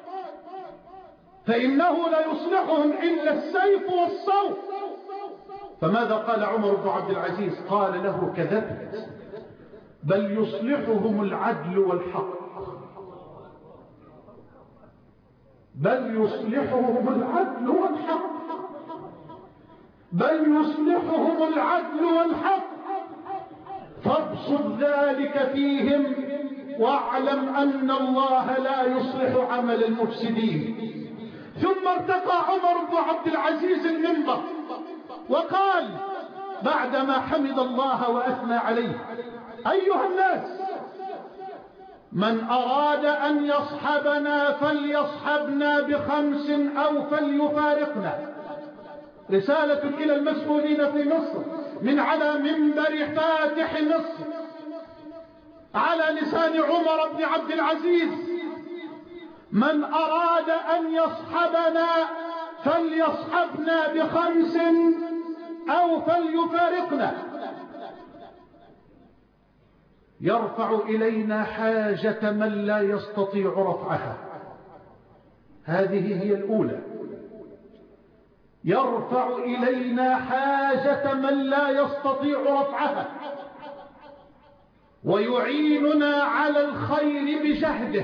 فإنه لا يصلحهم إلا السيف والصوت. فماذا قال عمر بن عبد العزيز؟ قال له: كذبت، بل يصلحهم العدل والحق، بل يصلحهم العدل والحق، بل يصلحهم العدل والحق، فابسط ذلك فيهم واعلم أن الله لا يصلح عمل المفسدين. ثم ارتقى عمر بن عبد العزيز المنبر وقال بعدما حمد الله وأثنى عليه: أيها الناس، من أراد أن يصحبنا فليصحبنا بخمس أو فليفارقنا. رسالة إلى المسؤولين في مصر من على منبر فاتح مصر على لسان عمر بن عبد العزيز: من أراد أن يصحبنا فليصحبنا بخمس أو فليفارقنا. يرفع إلينا حاجة من لا يستطيع رفعها، هذه هي الأولى. يرفع إلينا حاجة من لا يستطيع رفعها، ويعيننا على الخير بجهده،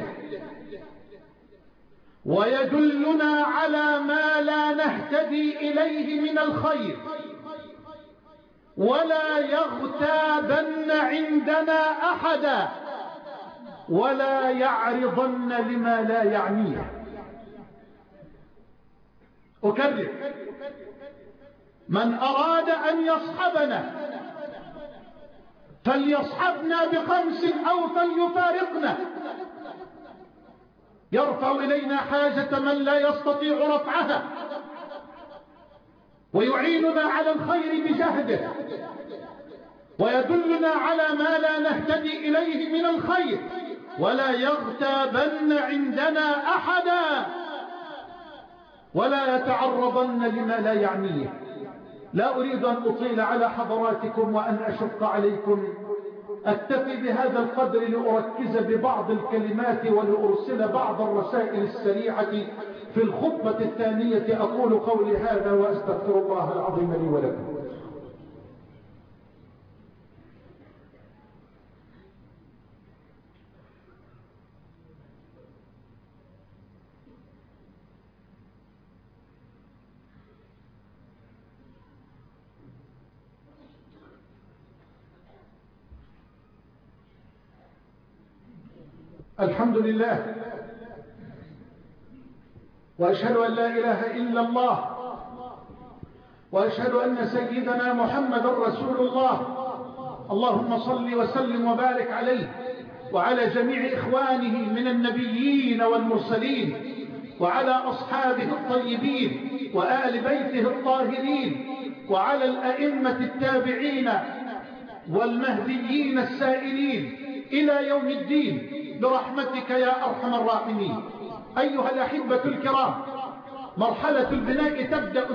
ويدلنا على ما لا نهتدي إليه من الخير، ولا يغتابن عندنا أحدا، ولا يعرضن لما لا يعنيه. أكرر: من أراد أن يصحبنا فليصحبنا بخمس أو فليفارقنا. يرفع إلينا حاجة من لا يستطيع رفعها، ويعيننا على الخير بجهده، ويدلنا على ما لا نهتدي إليه من الخير، ولا يغتابن عندنا أحدا، ولا يتعرضن لما لا يعنيه. لا أريد أن أطيل على حضراتكم وأن أشق عليكم، أكتفي بهذا القدر لأركز ببعض الكلمات ولأرسل بعض الرسائل السريعة في الخطبة الثانية. أقول قولي هذا وأستغفر الله العظيم لي ولكم. الحمد لله، وأشهد أن لا إله إلا الله، وأشهد أن سيدنا محمد رسول الله. اللهم صل وسلم وبارك عليه وعلى جميع إخوانه من النبيين والمرسلين، وعلى أصحابه الطيبين وآل بيته الطاهرين، وعلى الأئمة التابعين والمهديين السائلين إلى يوم الدين برحمتك يا أرحم الراحمين. أيها الأحبة الكرام، مرحلة البناء تبدأ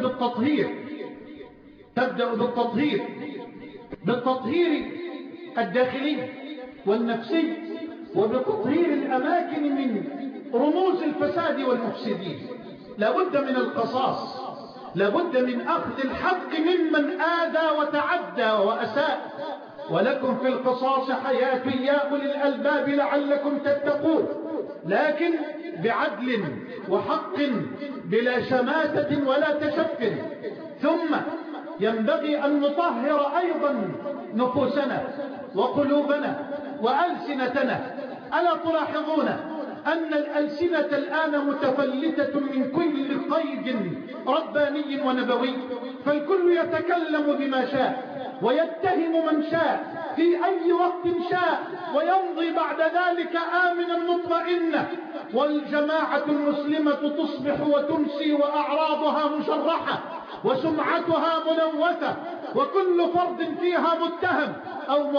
بالتطهير الداخلي والنفسي، وبتطهير الأماكن من رموز الفساد والمفسدين. لابد من القصاص، لابد من أخذ الحق ممن آذى وتعدى وأساء. ولكم في القصاص حياة يا أولي الألباب لعلكم تتقون، لكن بعدل وحق بلا شماتة ولا تشف. ثم ينبغي أن نطهر أيضا نفوسنا وقلوبنا وألسنتنا. ألا تلاحظون أن الألسنة الآن متفلتة من كل قيد رباني ونبوي، فالكل يتكلم بما شاء ويتهم من شاء في أي وقت شاء، ويمضي بعد ذلك آمنا مطمئنا، والجماعة المسلمة تصبح وتمسي وأعراضها مشرحة وسمعتها ملوثة، وكل فرد فيها متهم أو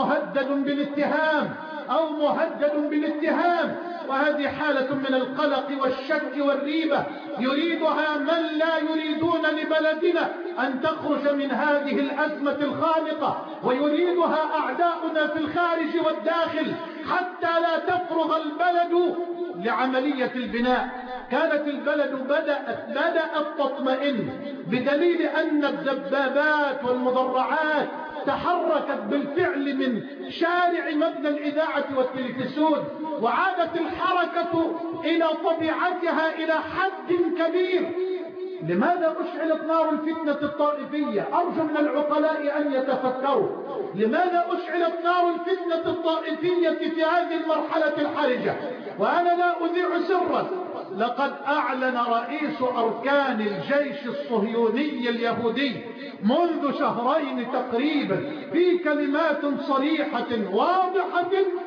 مهدد بالاتهام. وهذه حالة من القلق والشك والريبة يريدها من لا يريدون لبلدنا أن تخرج من هذه الأزمة الخانقة، ويريدها أعداؤنا في الخارج والداخل حتى لا تفرغ البلد لعملية البناء. كانت البلد بدأت تطمئن بدليل أن الدبابات والمدرعات تحركت بالفعل من شارع مبنى الإذاعة والتلفزيون، وعادت الحركة إلى طبيعتها إلى حد كبير. لماذا أشعلت نار الفتنة الطائفية؟ أرجو من العقلاء أن يتفكروا. لماذا أشعلت نار الفتنة الطائفية في هذه المرحلة الحرجة؟ وأنا لا أذيع سرا، لقد أعلن رئيس أركان الجيش الصهيوني اليهودي منذ شهرين تقريبا في كلمات صريحة واضحة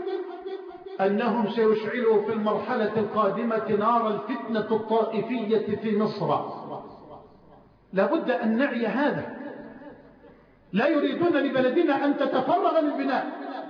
أنهم سيشعلوا في المرحلة القادمة نار الفتنة الطائفية في مصر. لابد أن نعي هذا. لا يريدون لبلدنا أن تتفرغ للبناء،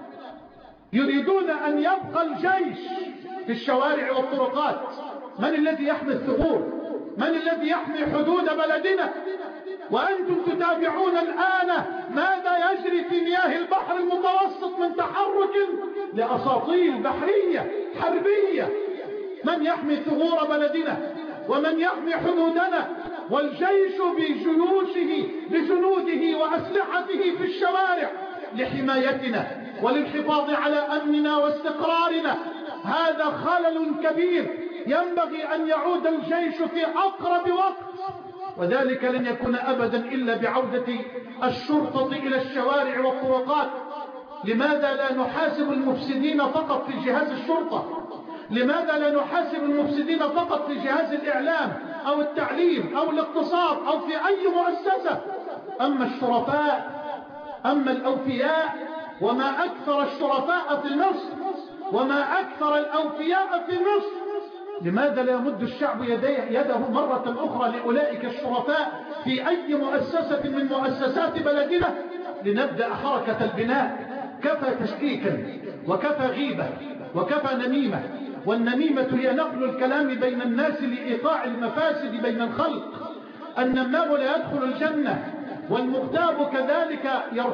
يريدون أن يبقى الجيش في الشوارع والطرقات. من الذي يحمي الثغور؟ من الذي يحمي حدود بلدنا؟ وأنتم تتابعون الآن ماذا يجري في مياه البحر المتوسط من تحرك لأساطيل بحرية حربية. من يحمي ثغور بلدنا؟ ومن يحمي حدودنا؟ والجيش بجيوشه بجنوده وأسلحته في الشوارع لحمايتنا وللحفاظ على أمننا واستقرارنا. هذا خلل كبير ينبغي أن يعود الجيش في أقرب وقت، وذلك لن يكون أبدا إلا بعودة الشرطة إلى الشوارع والطرقات. لماذا لا نحاسب المفسدين فقط في جهاز الشرطة؟ لماذا لا نحاسب المفسدين فقط في جهاز الإعلام أو التعليم أو الاقتصاد أو في أي مؤسسة؟ أما الشرفاء، أما الأوفياء، وما أكثر الشرفاء في مصر وما أكثر الأوفياء في مصر. لماذا لا يمد الشعب يده مرة أخرى لأولئك الشرفاء في أي مؤسسة من مؤسسات بلدنا لنبدأ حركة البناء؟ كفى تشكيكا وكفى غيبة وكفى نميمة. والنميمة هي نقل الكلام بين الناس لإيقاع المفاسد بين الخلق. النمام لا يدخل الجنة، والمغتاب كذلك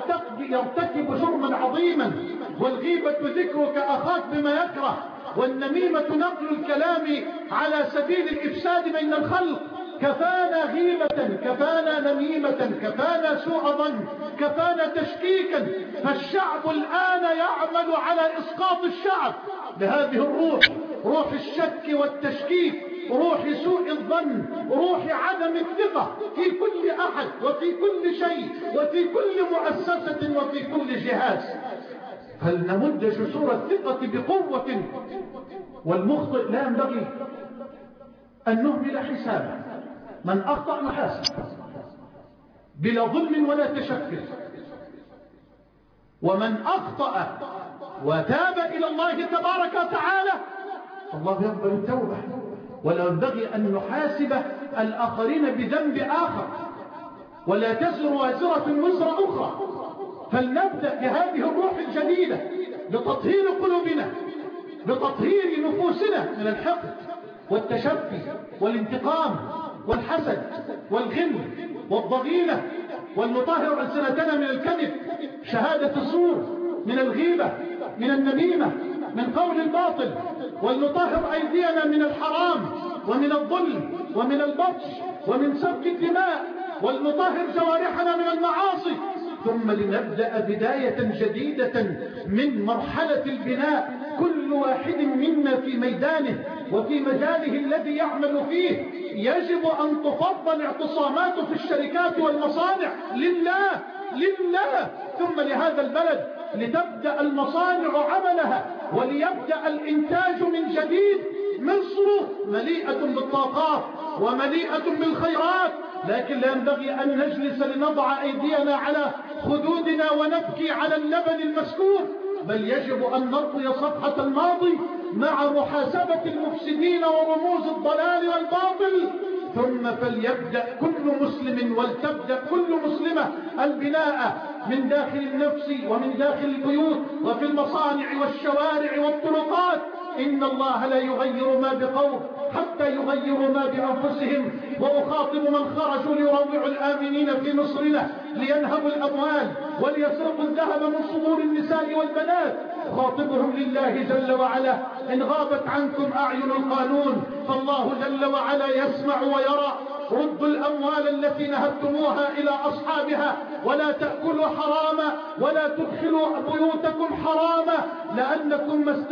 يرتكب جرما عظيما، والغيبة ذكرك أخاك بما يكره، والنميمة نقل الكلام على سبيل الإفساد بين الخلق. كفانا غيبة، كفانا نميمة، كفانا سوء ظن، كفانا تشكيكا. فالشعب الآن يعمل على إسقاط الشعب بهذه الروح، روح الشك والتشكيك، روح سوء الظن، روح عدم الثقة في كل أحد وفي كل شيء وفي كل مؤسسة وفي كل جهاز. فلنمد جسور الثقة بقوة، والمخطئ لا ينبغي أن نهمل حسابه. من أخطأ يحاسب بلا ظلم ولا تشكك، ومن أخطأ وتاب إلى الله تبارك وتعالى الله يقبل التوبة. ولا ينبغي أن نحاسب الآخرين بذنب آخر، ولا تزر وازرة وزر أخرى. فلنبدأ بهذه الروح الجديدة بتطهير قلوبنا، بتطهير نفوسنا من الحقد والتشفي والانتقام والحسد والغل والضغينة، والنطهر ألسنتنا من الكذب، شهادة الزور، من الغيبة، من النميمة، من قول الباطل، ولنطهر أيدينا من الحرام ومن الظلم ومن البطش ومن سفك الدماء، ولنطهر جوارحنا من المعاصي، ثم لنبدأ بداية جديدة من مرحلة البناء، كل واحد منا في ميدانه وفي مجاله الذي يعمل فيه. يجب أن تفضل اعتصاماته في الشركات والمصانع لله ثم لهذا البلد، لتبدأ المصانع عملها وليبدأ الإنتاج من جديد. مصر مليئة بالطاقات ومليئة بالخيرات، لكن لا ينبغي أن نجلس لنضع أيدينا على خدودنا ونبكي على اللبن المسكوب، بل يجب أن نطوي صفحة الماضي مع محاسبة المفسدين ورموز الضلال والباطل. ثم فليبدأ كل مسلم ولتبدأ كل مسلمة البناء من داخل النفس ومن داخل البيوت وفي المصانع والشوارع والطرقات. إن الله لا يغير ما بقوم حتى يغيروا ما بأنفسهم. وأخاطب من خرجوا ليروعوا الآمنين في مصرنا لينهبوا الأموال وليسرقوا الذهب من صدور النساء والبنات، خاطبهم لله جل وعلا: إن غابت عنكم أعين القانون فالله جل وعلا يسمع ويرى. ردوا الأموال التي نهبتموها إلى أصحابها، ولا تأكلوا حراما ولا تدخلوا بيوتكم حراما، لأنكم ما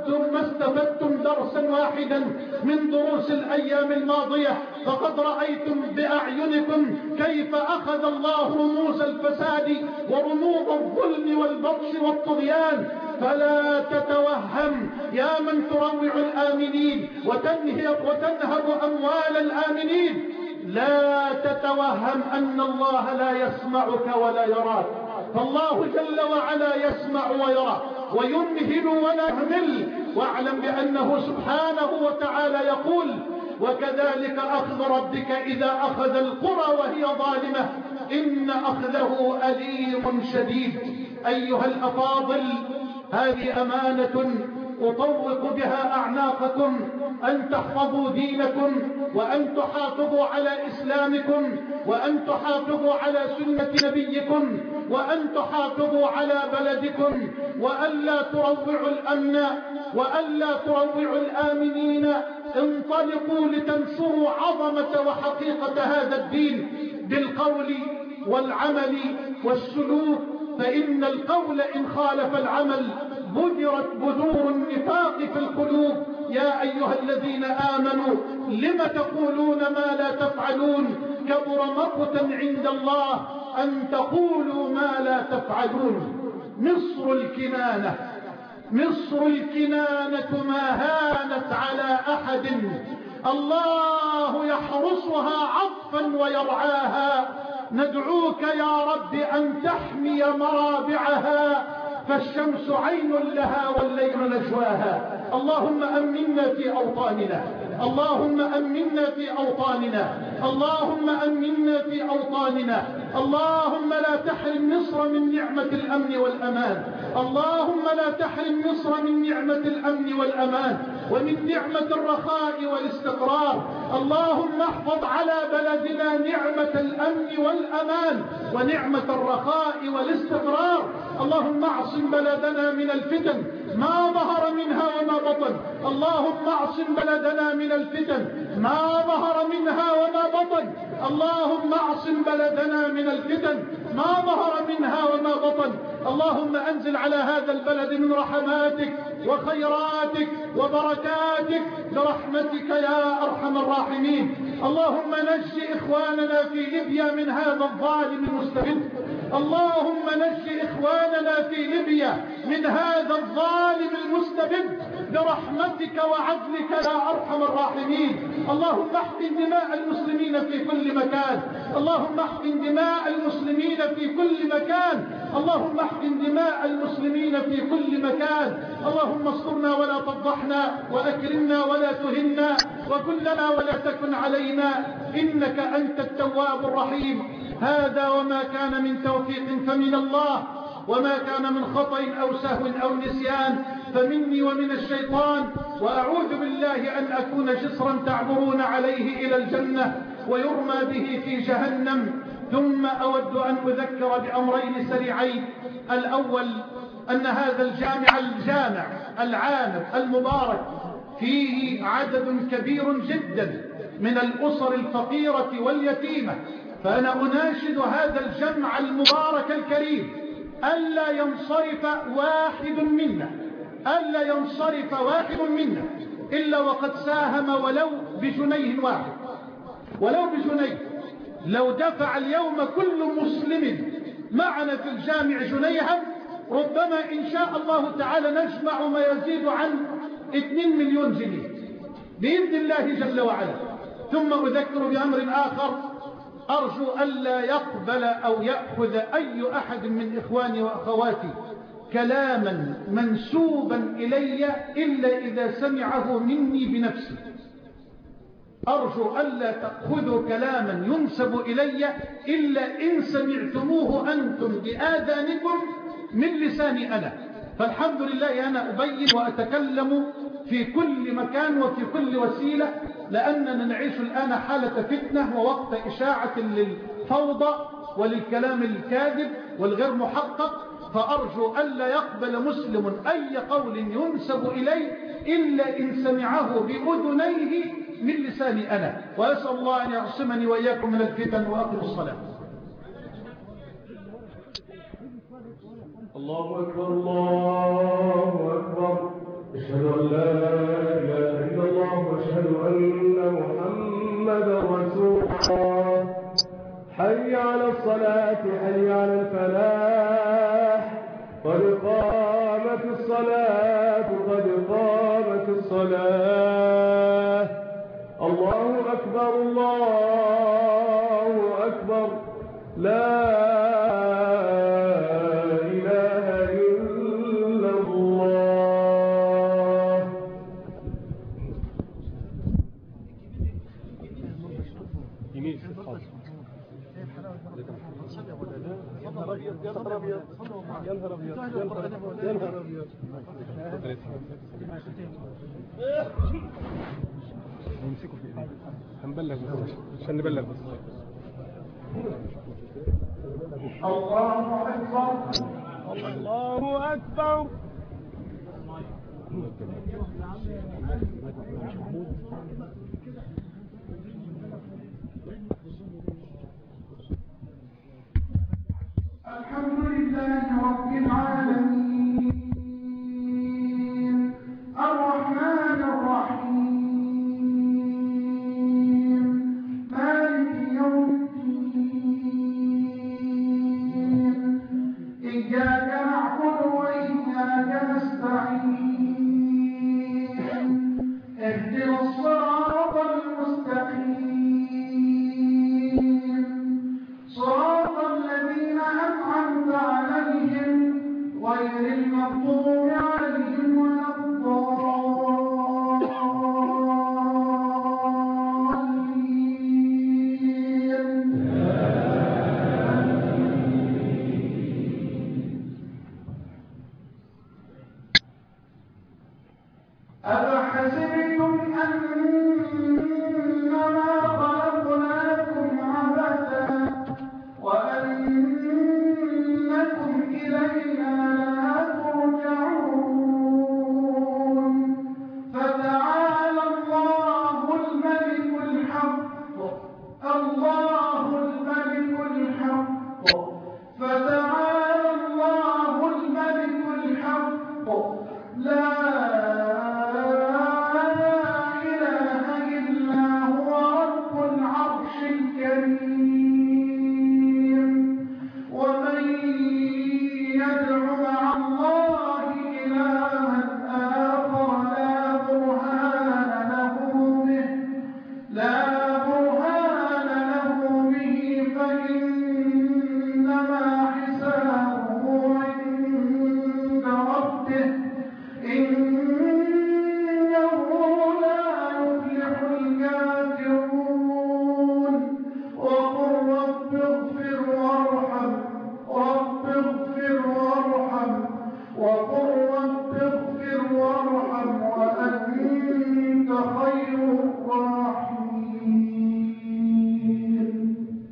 استفدتم درسا واحدا من دروس الأيام الماضية، فقد رأيتم بأعينكم كيف أخذ الله رموز الفساد ورموز الظلم والبطش والطغيان. فلا تتوهم يا من تروع الآمنين وتنهب أموال الآمنين، لا تتوهم أن الله لا يسمعك ولا يراك، فالله جل وعلا يسمع ويرى ويمهل ولا يهمل. واعلم بأنه سبحانه وتعالى يقول: وكذلك أخذ ربك إذا أخذ القرى وهي ظالمة إن أخذه أليم شديد. أيها الأفاضل، هذه أمانة أطوق بها أعناقكم، أن تحفظوا دينكم، وأن تحافظوا على إسلامكم، وأن تحافظوا على سنة نبيكم، وأن تحافظوا على بلدكم، وألا تروعوا الأمن وألا تروعوا الآمنين. انطلقوا لتنشروا عظمة وحقيقة هذا الدين بالقول والعمل والسلوك، فإن القول إن خالف العمل بذرت بذور النفاق في القلوب. يا أيها الذين آمنوا لم تقولون ما لا تفعلون؟ كبر مقتا عند الله أن تقولوا ما لا تفعلون. مصر الكنانة ما هانت على أحد، الله يحرسها عطفا ويرعاها. ندعوك يا رب أن تحمي مرابعها، فالشمس عين لها والليل نجواها. اللهم أمنا في أوطاننا، اللهم أمنا في أوطاننا، اللهم أمنا في أوطاننا. اللهم لا تحرم مصر من نعمة الأمن والأمان، اللهم لا تحرم مصر من نعمة الأمن والأمان ومن نعمة الرخاء والاستقرار. اللهم احفظ على بلدنا نعمة الأمن والأمان ونعمة الرخاء والاستقرار. اللهم اعصم بلدنا من الفتن ما ظهر منها وما بطن، اللهم اعصم بلدنا من الفتن ما ظهر منها وما بطن، اللهم اعصم بلدنا من الفتن ما ظهر منها وما بطن. اللهم أنزل على هذا البلد من رحماتك وخيراتك وبركاتك برحمتك يا أرحم الراحمين. اللهم نجي إخواننا في ليبيا من هذا الظالم المستبد، اللهم نجي إخواننا في ليبيا من هذا الظالم المستبد برحمتك وعدلك يا أرحم الراحمين. اللهم احقن دماء المسلمين في كل مكان، اللهم احقن دماء المسلمين في كل مكان، اللهم احقن دماء المسلمين في كل مكان. اللهم استرنا ولا تفضحنا، وأكرمنا ولا تهنا، وكلنا ولا تكن علينا، إنك أنت التواب الرحيم. هذا وما كان من توفيق فمن الله، وما كان من خطأ أو سهو أو نسيان فمني ومن الشيطان، وأعوذ بالله أن أكون جسرا تعبرون عليه إلى الجنة ويرمى به في جهنم. ثم أود أن أذكر بأمرين سريعين. الأول أن هذا الجامع العامر المبارك فيه عدد كبير جدا من الأسر الفقيرة واليتيمة، فأنا أناشد هذا الجمع المبارك الكريم ألا ينصرف واحد منا إلا وقد ساهم ولو بجنيه واحد، ولو بجنيه. لو دفع اليوم كل مسلم معنا في الجامع جنيها ربما إن شاء الله تعالى نجمع ما يزيد عن 2 مليون جنيه بإذن الله جل وعلا. ثم أذكر بأمر آخر، أرجو ألا يقبل أو يأخذ أي أحد من إخواني وأخواتي كلاما منسوبا إلي إلا إذا سمعه مني بنفسي. أرجو ألا تأخذوا كلاما ينسب إلي إلا إن سمعتموه أنتم بآذانكم من لساني أنا. فالحمد لله أنا أبين وأتكلم في كل مكان وفي كل وسيلة، لأننا نعيش الآن حالة فتنة ووقت إشاعة للفوضى وللكلام الكاذب والغير محقق، فأرجو ألا يقبل مسلم أي قول ينسب إليه إلا إن سمعه بأذنيه من لساني أنا، وأسأل الله أن يعصمني وإياكم من الفتن. وأقم الصلاة. الله أكبر الله أكبر، أشهد أن لا إله إلا الله وأشهد أن محمدا رسول الله. حي على الصلاة حي على الفلاح، قد قامت الصلاة قد قامت الصلاة. الله أكبر الله أكبر، لا نمسكه في ايدينا هنبلغ بس عشان نبلغ بس. الله أكبر الله أكبر. الحمد لله رب العالمين الرحمن الرحيم مالك يوم الدين، إياك نعبد وإياك نستعين، اهدنا الصراط المستقيم، صراط الذين أنعمت عليهم غير المغضوب عليهم ولا الضالين. أفحسبتم أنما خلقناكم عبثا وأنكم إلينا لا ترجعون، فتعالى الله الملك الحق، الله الملك الحق، فتعالى الله الملك الحق، لا إله إلا هو رب العرش الكريم. ومن يدع مع الله إلها آخر لا برهان له به فإنما حسابه عند ربه، إنه لا يفلح الكافرون. وقل رب اغفر وارحم، رب اغفر وارحم، وقل رب اغفر وارحم وأنت خير الراحمين.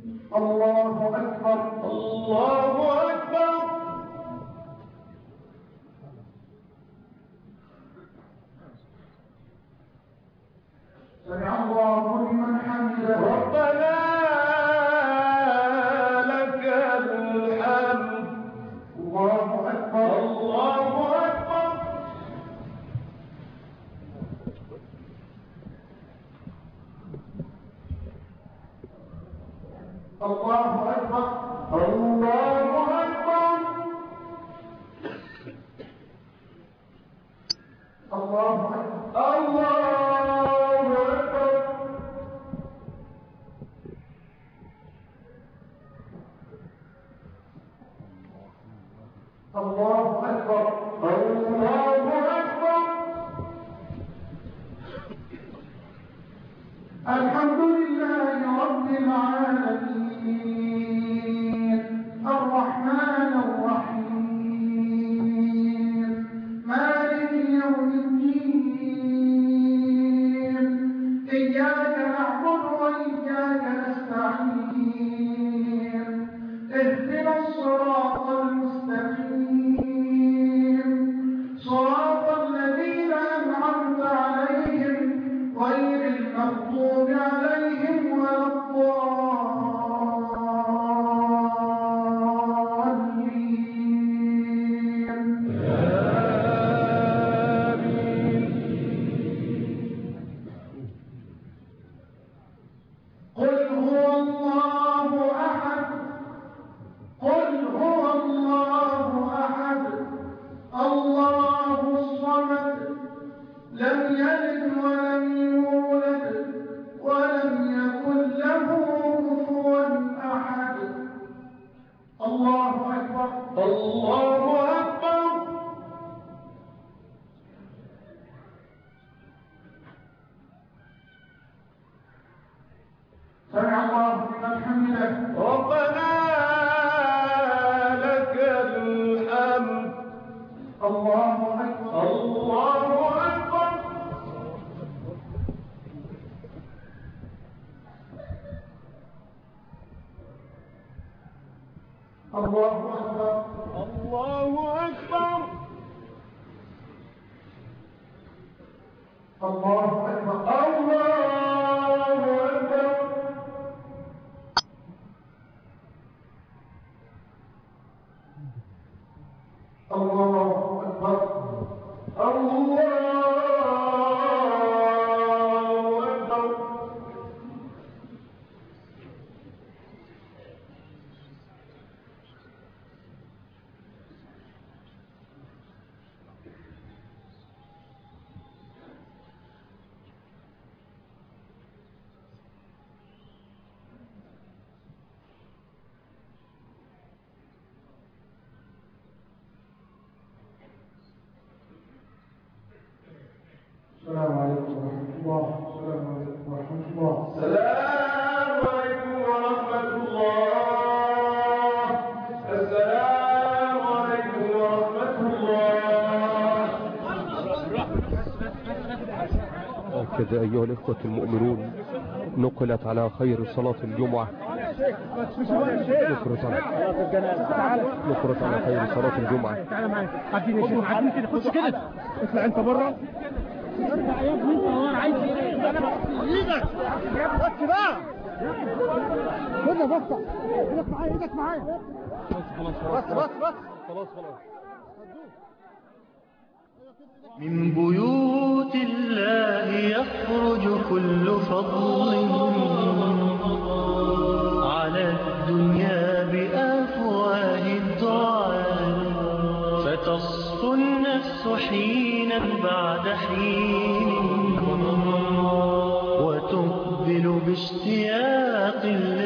الله أكبر الله أكبر. السلام عليكم ورحمة الله. السلام عليكم ورحمة الله. السلام عليكم ورحمة الله. السلام عليكم ورحمة الله. كذا أيها الإخوة المؤمنون نقلت على خير صلاة الجمعة، نقرت على خير صلاة الجمعة. تعالى معايا عديني يا شيخ، عديني كده، خش كده، اطلع انت بره، ارجع يا ابني انت، هو انا عايز ايدك يا ابني، بس بقى كده، بس ايدك معايا، ايدك معايا، بس خلاص. من بيوت الله يخرج كل فضل على الدنيا بأفواه الدعاء، فتصفو النفس حينا بعد حين وتقبل باشتياق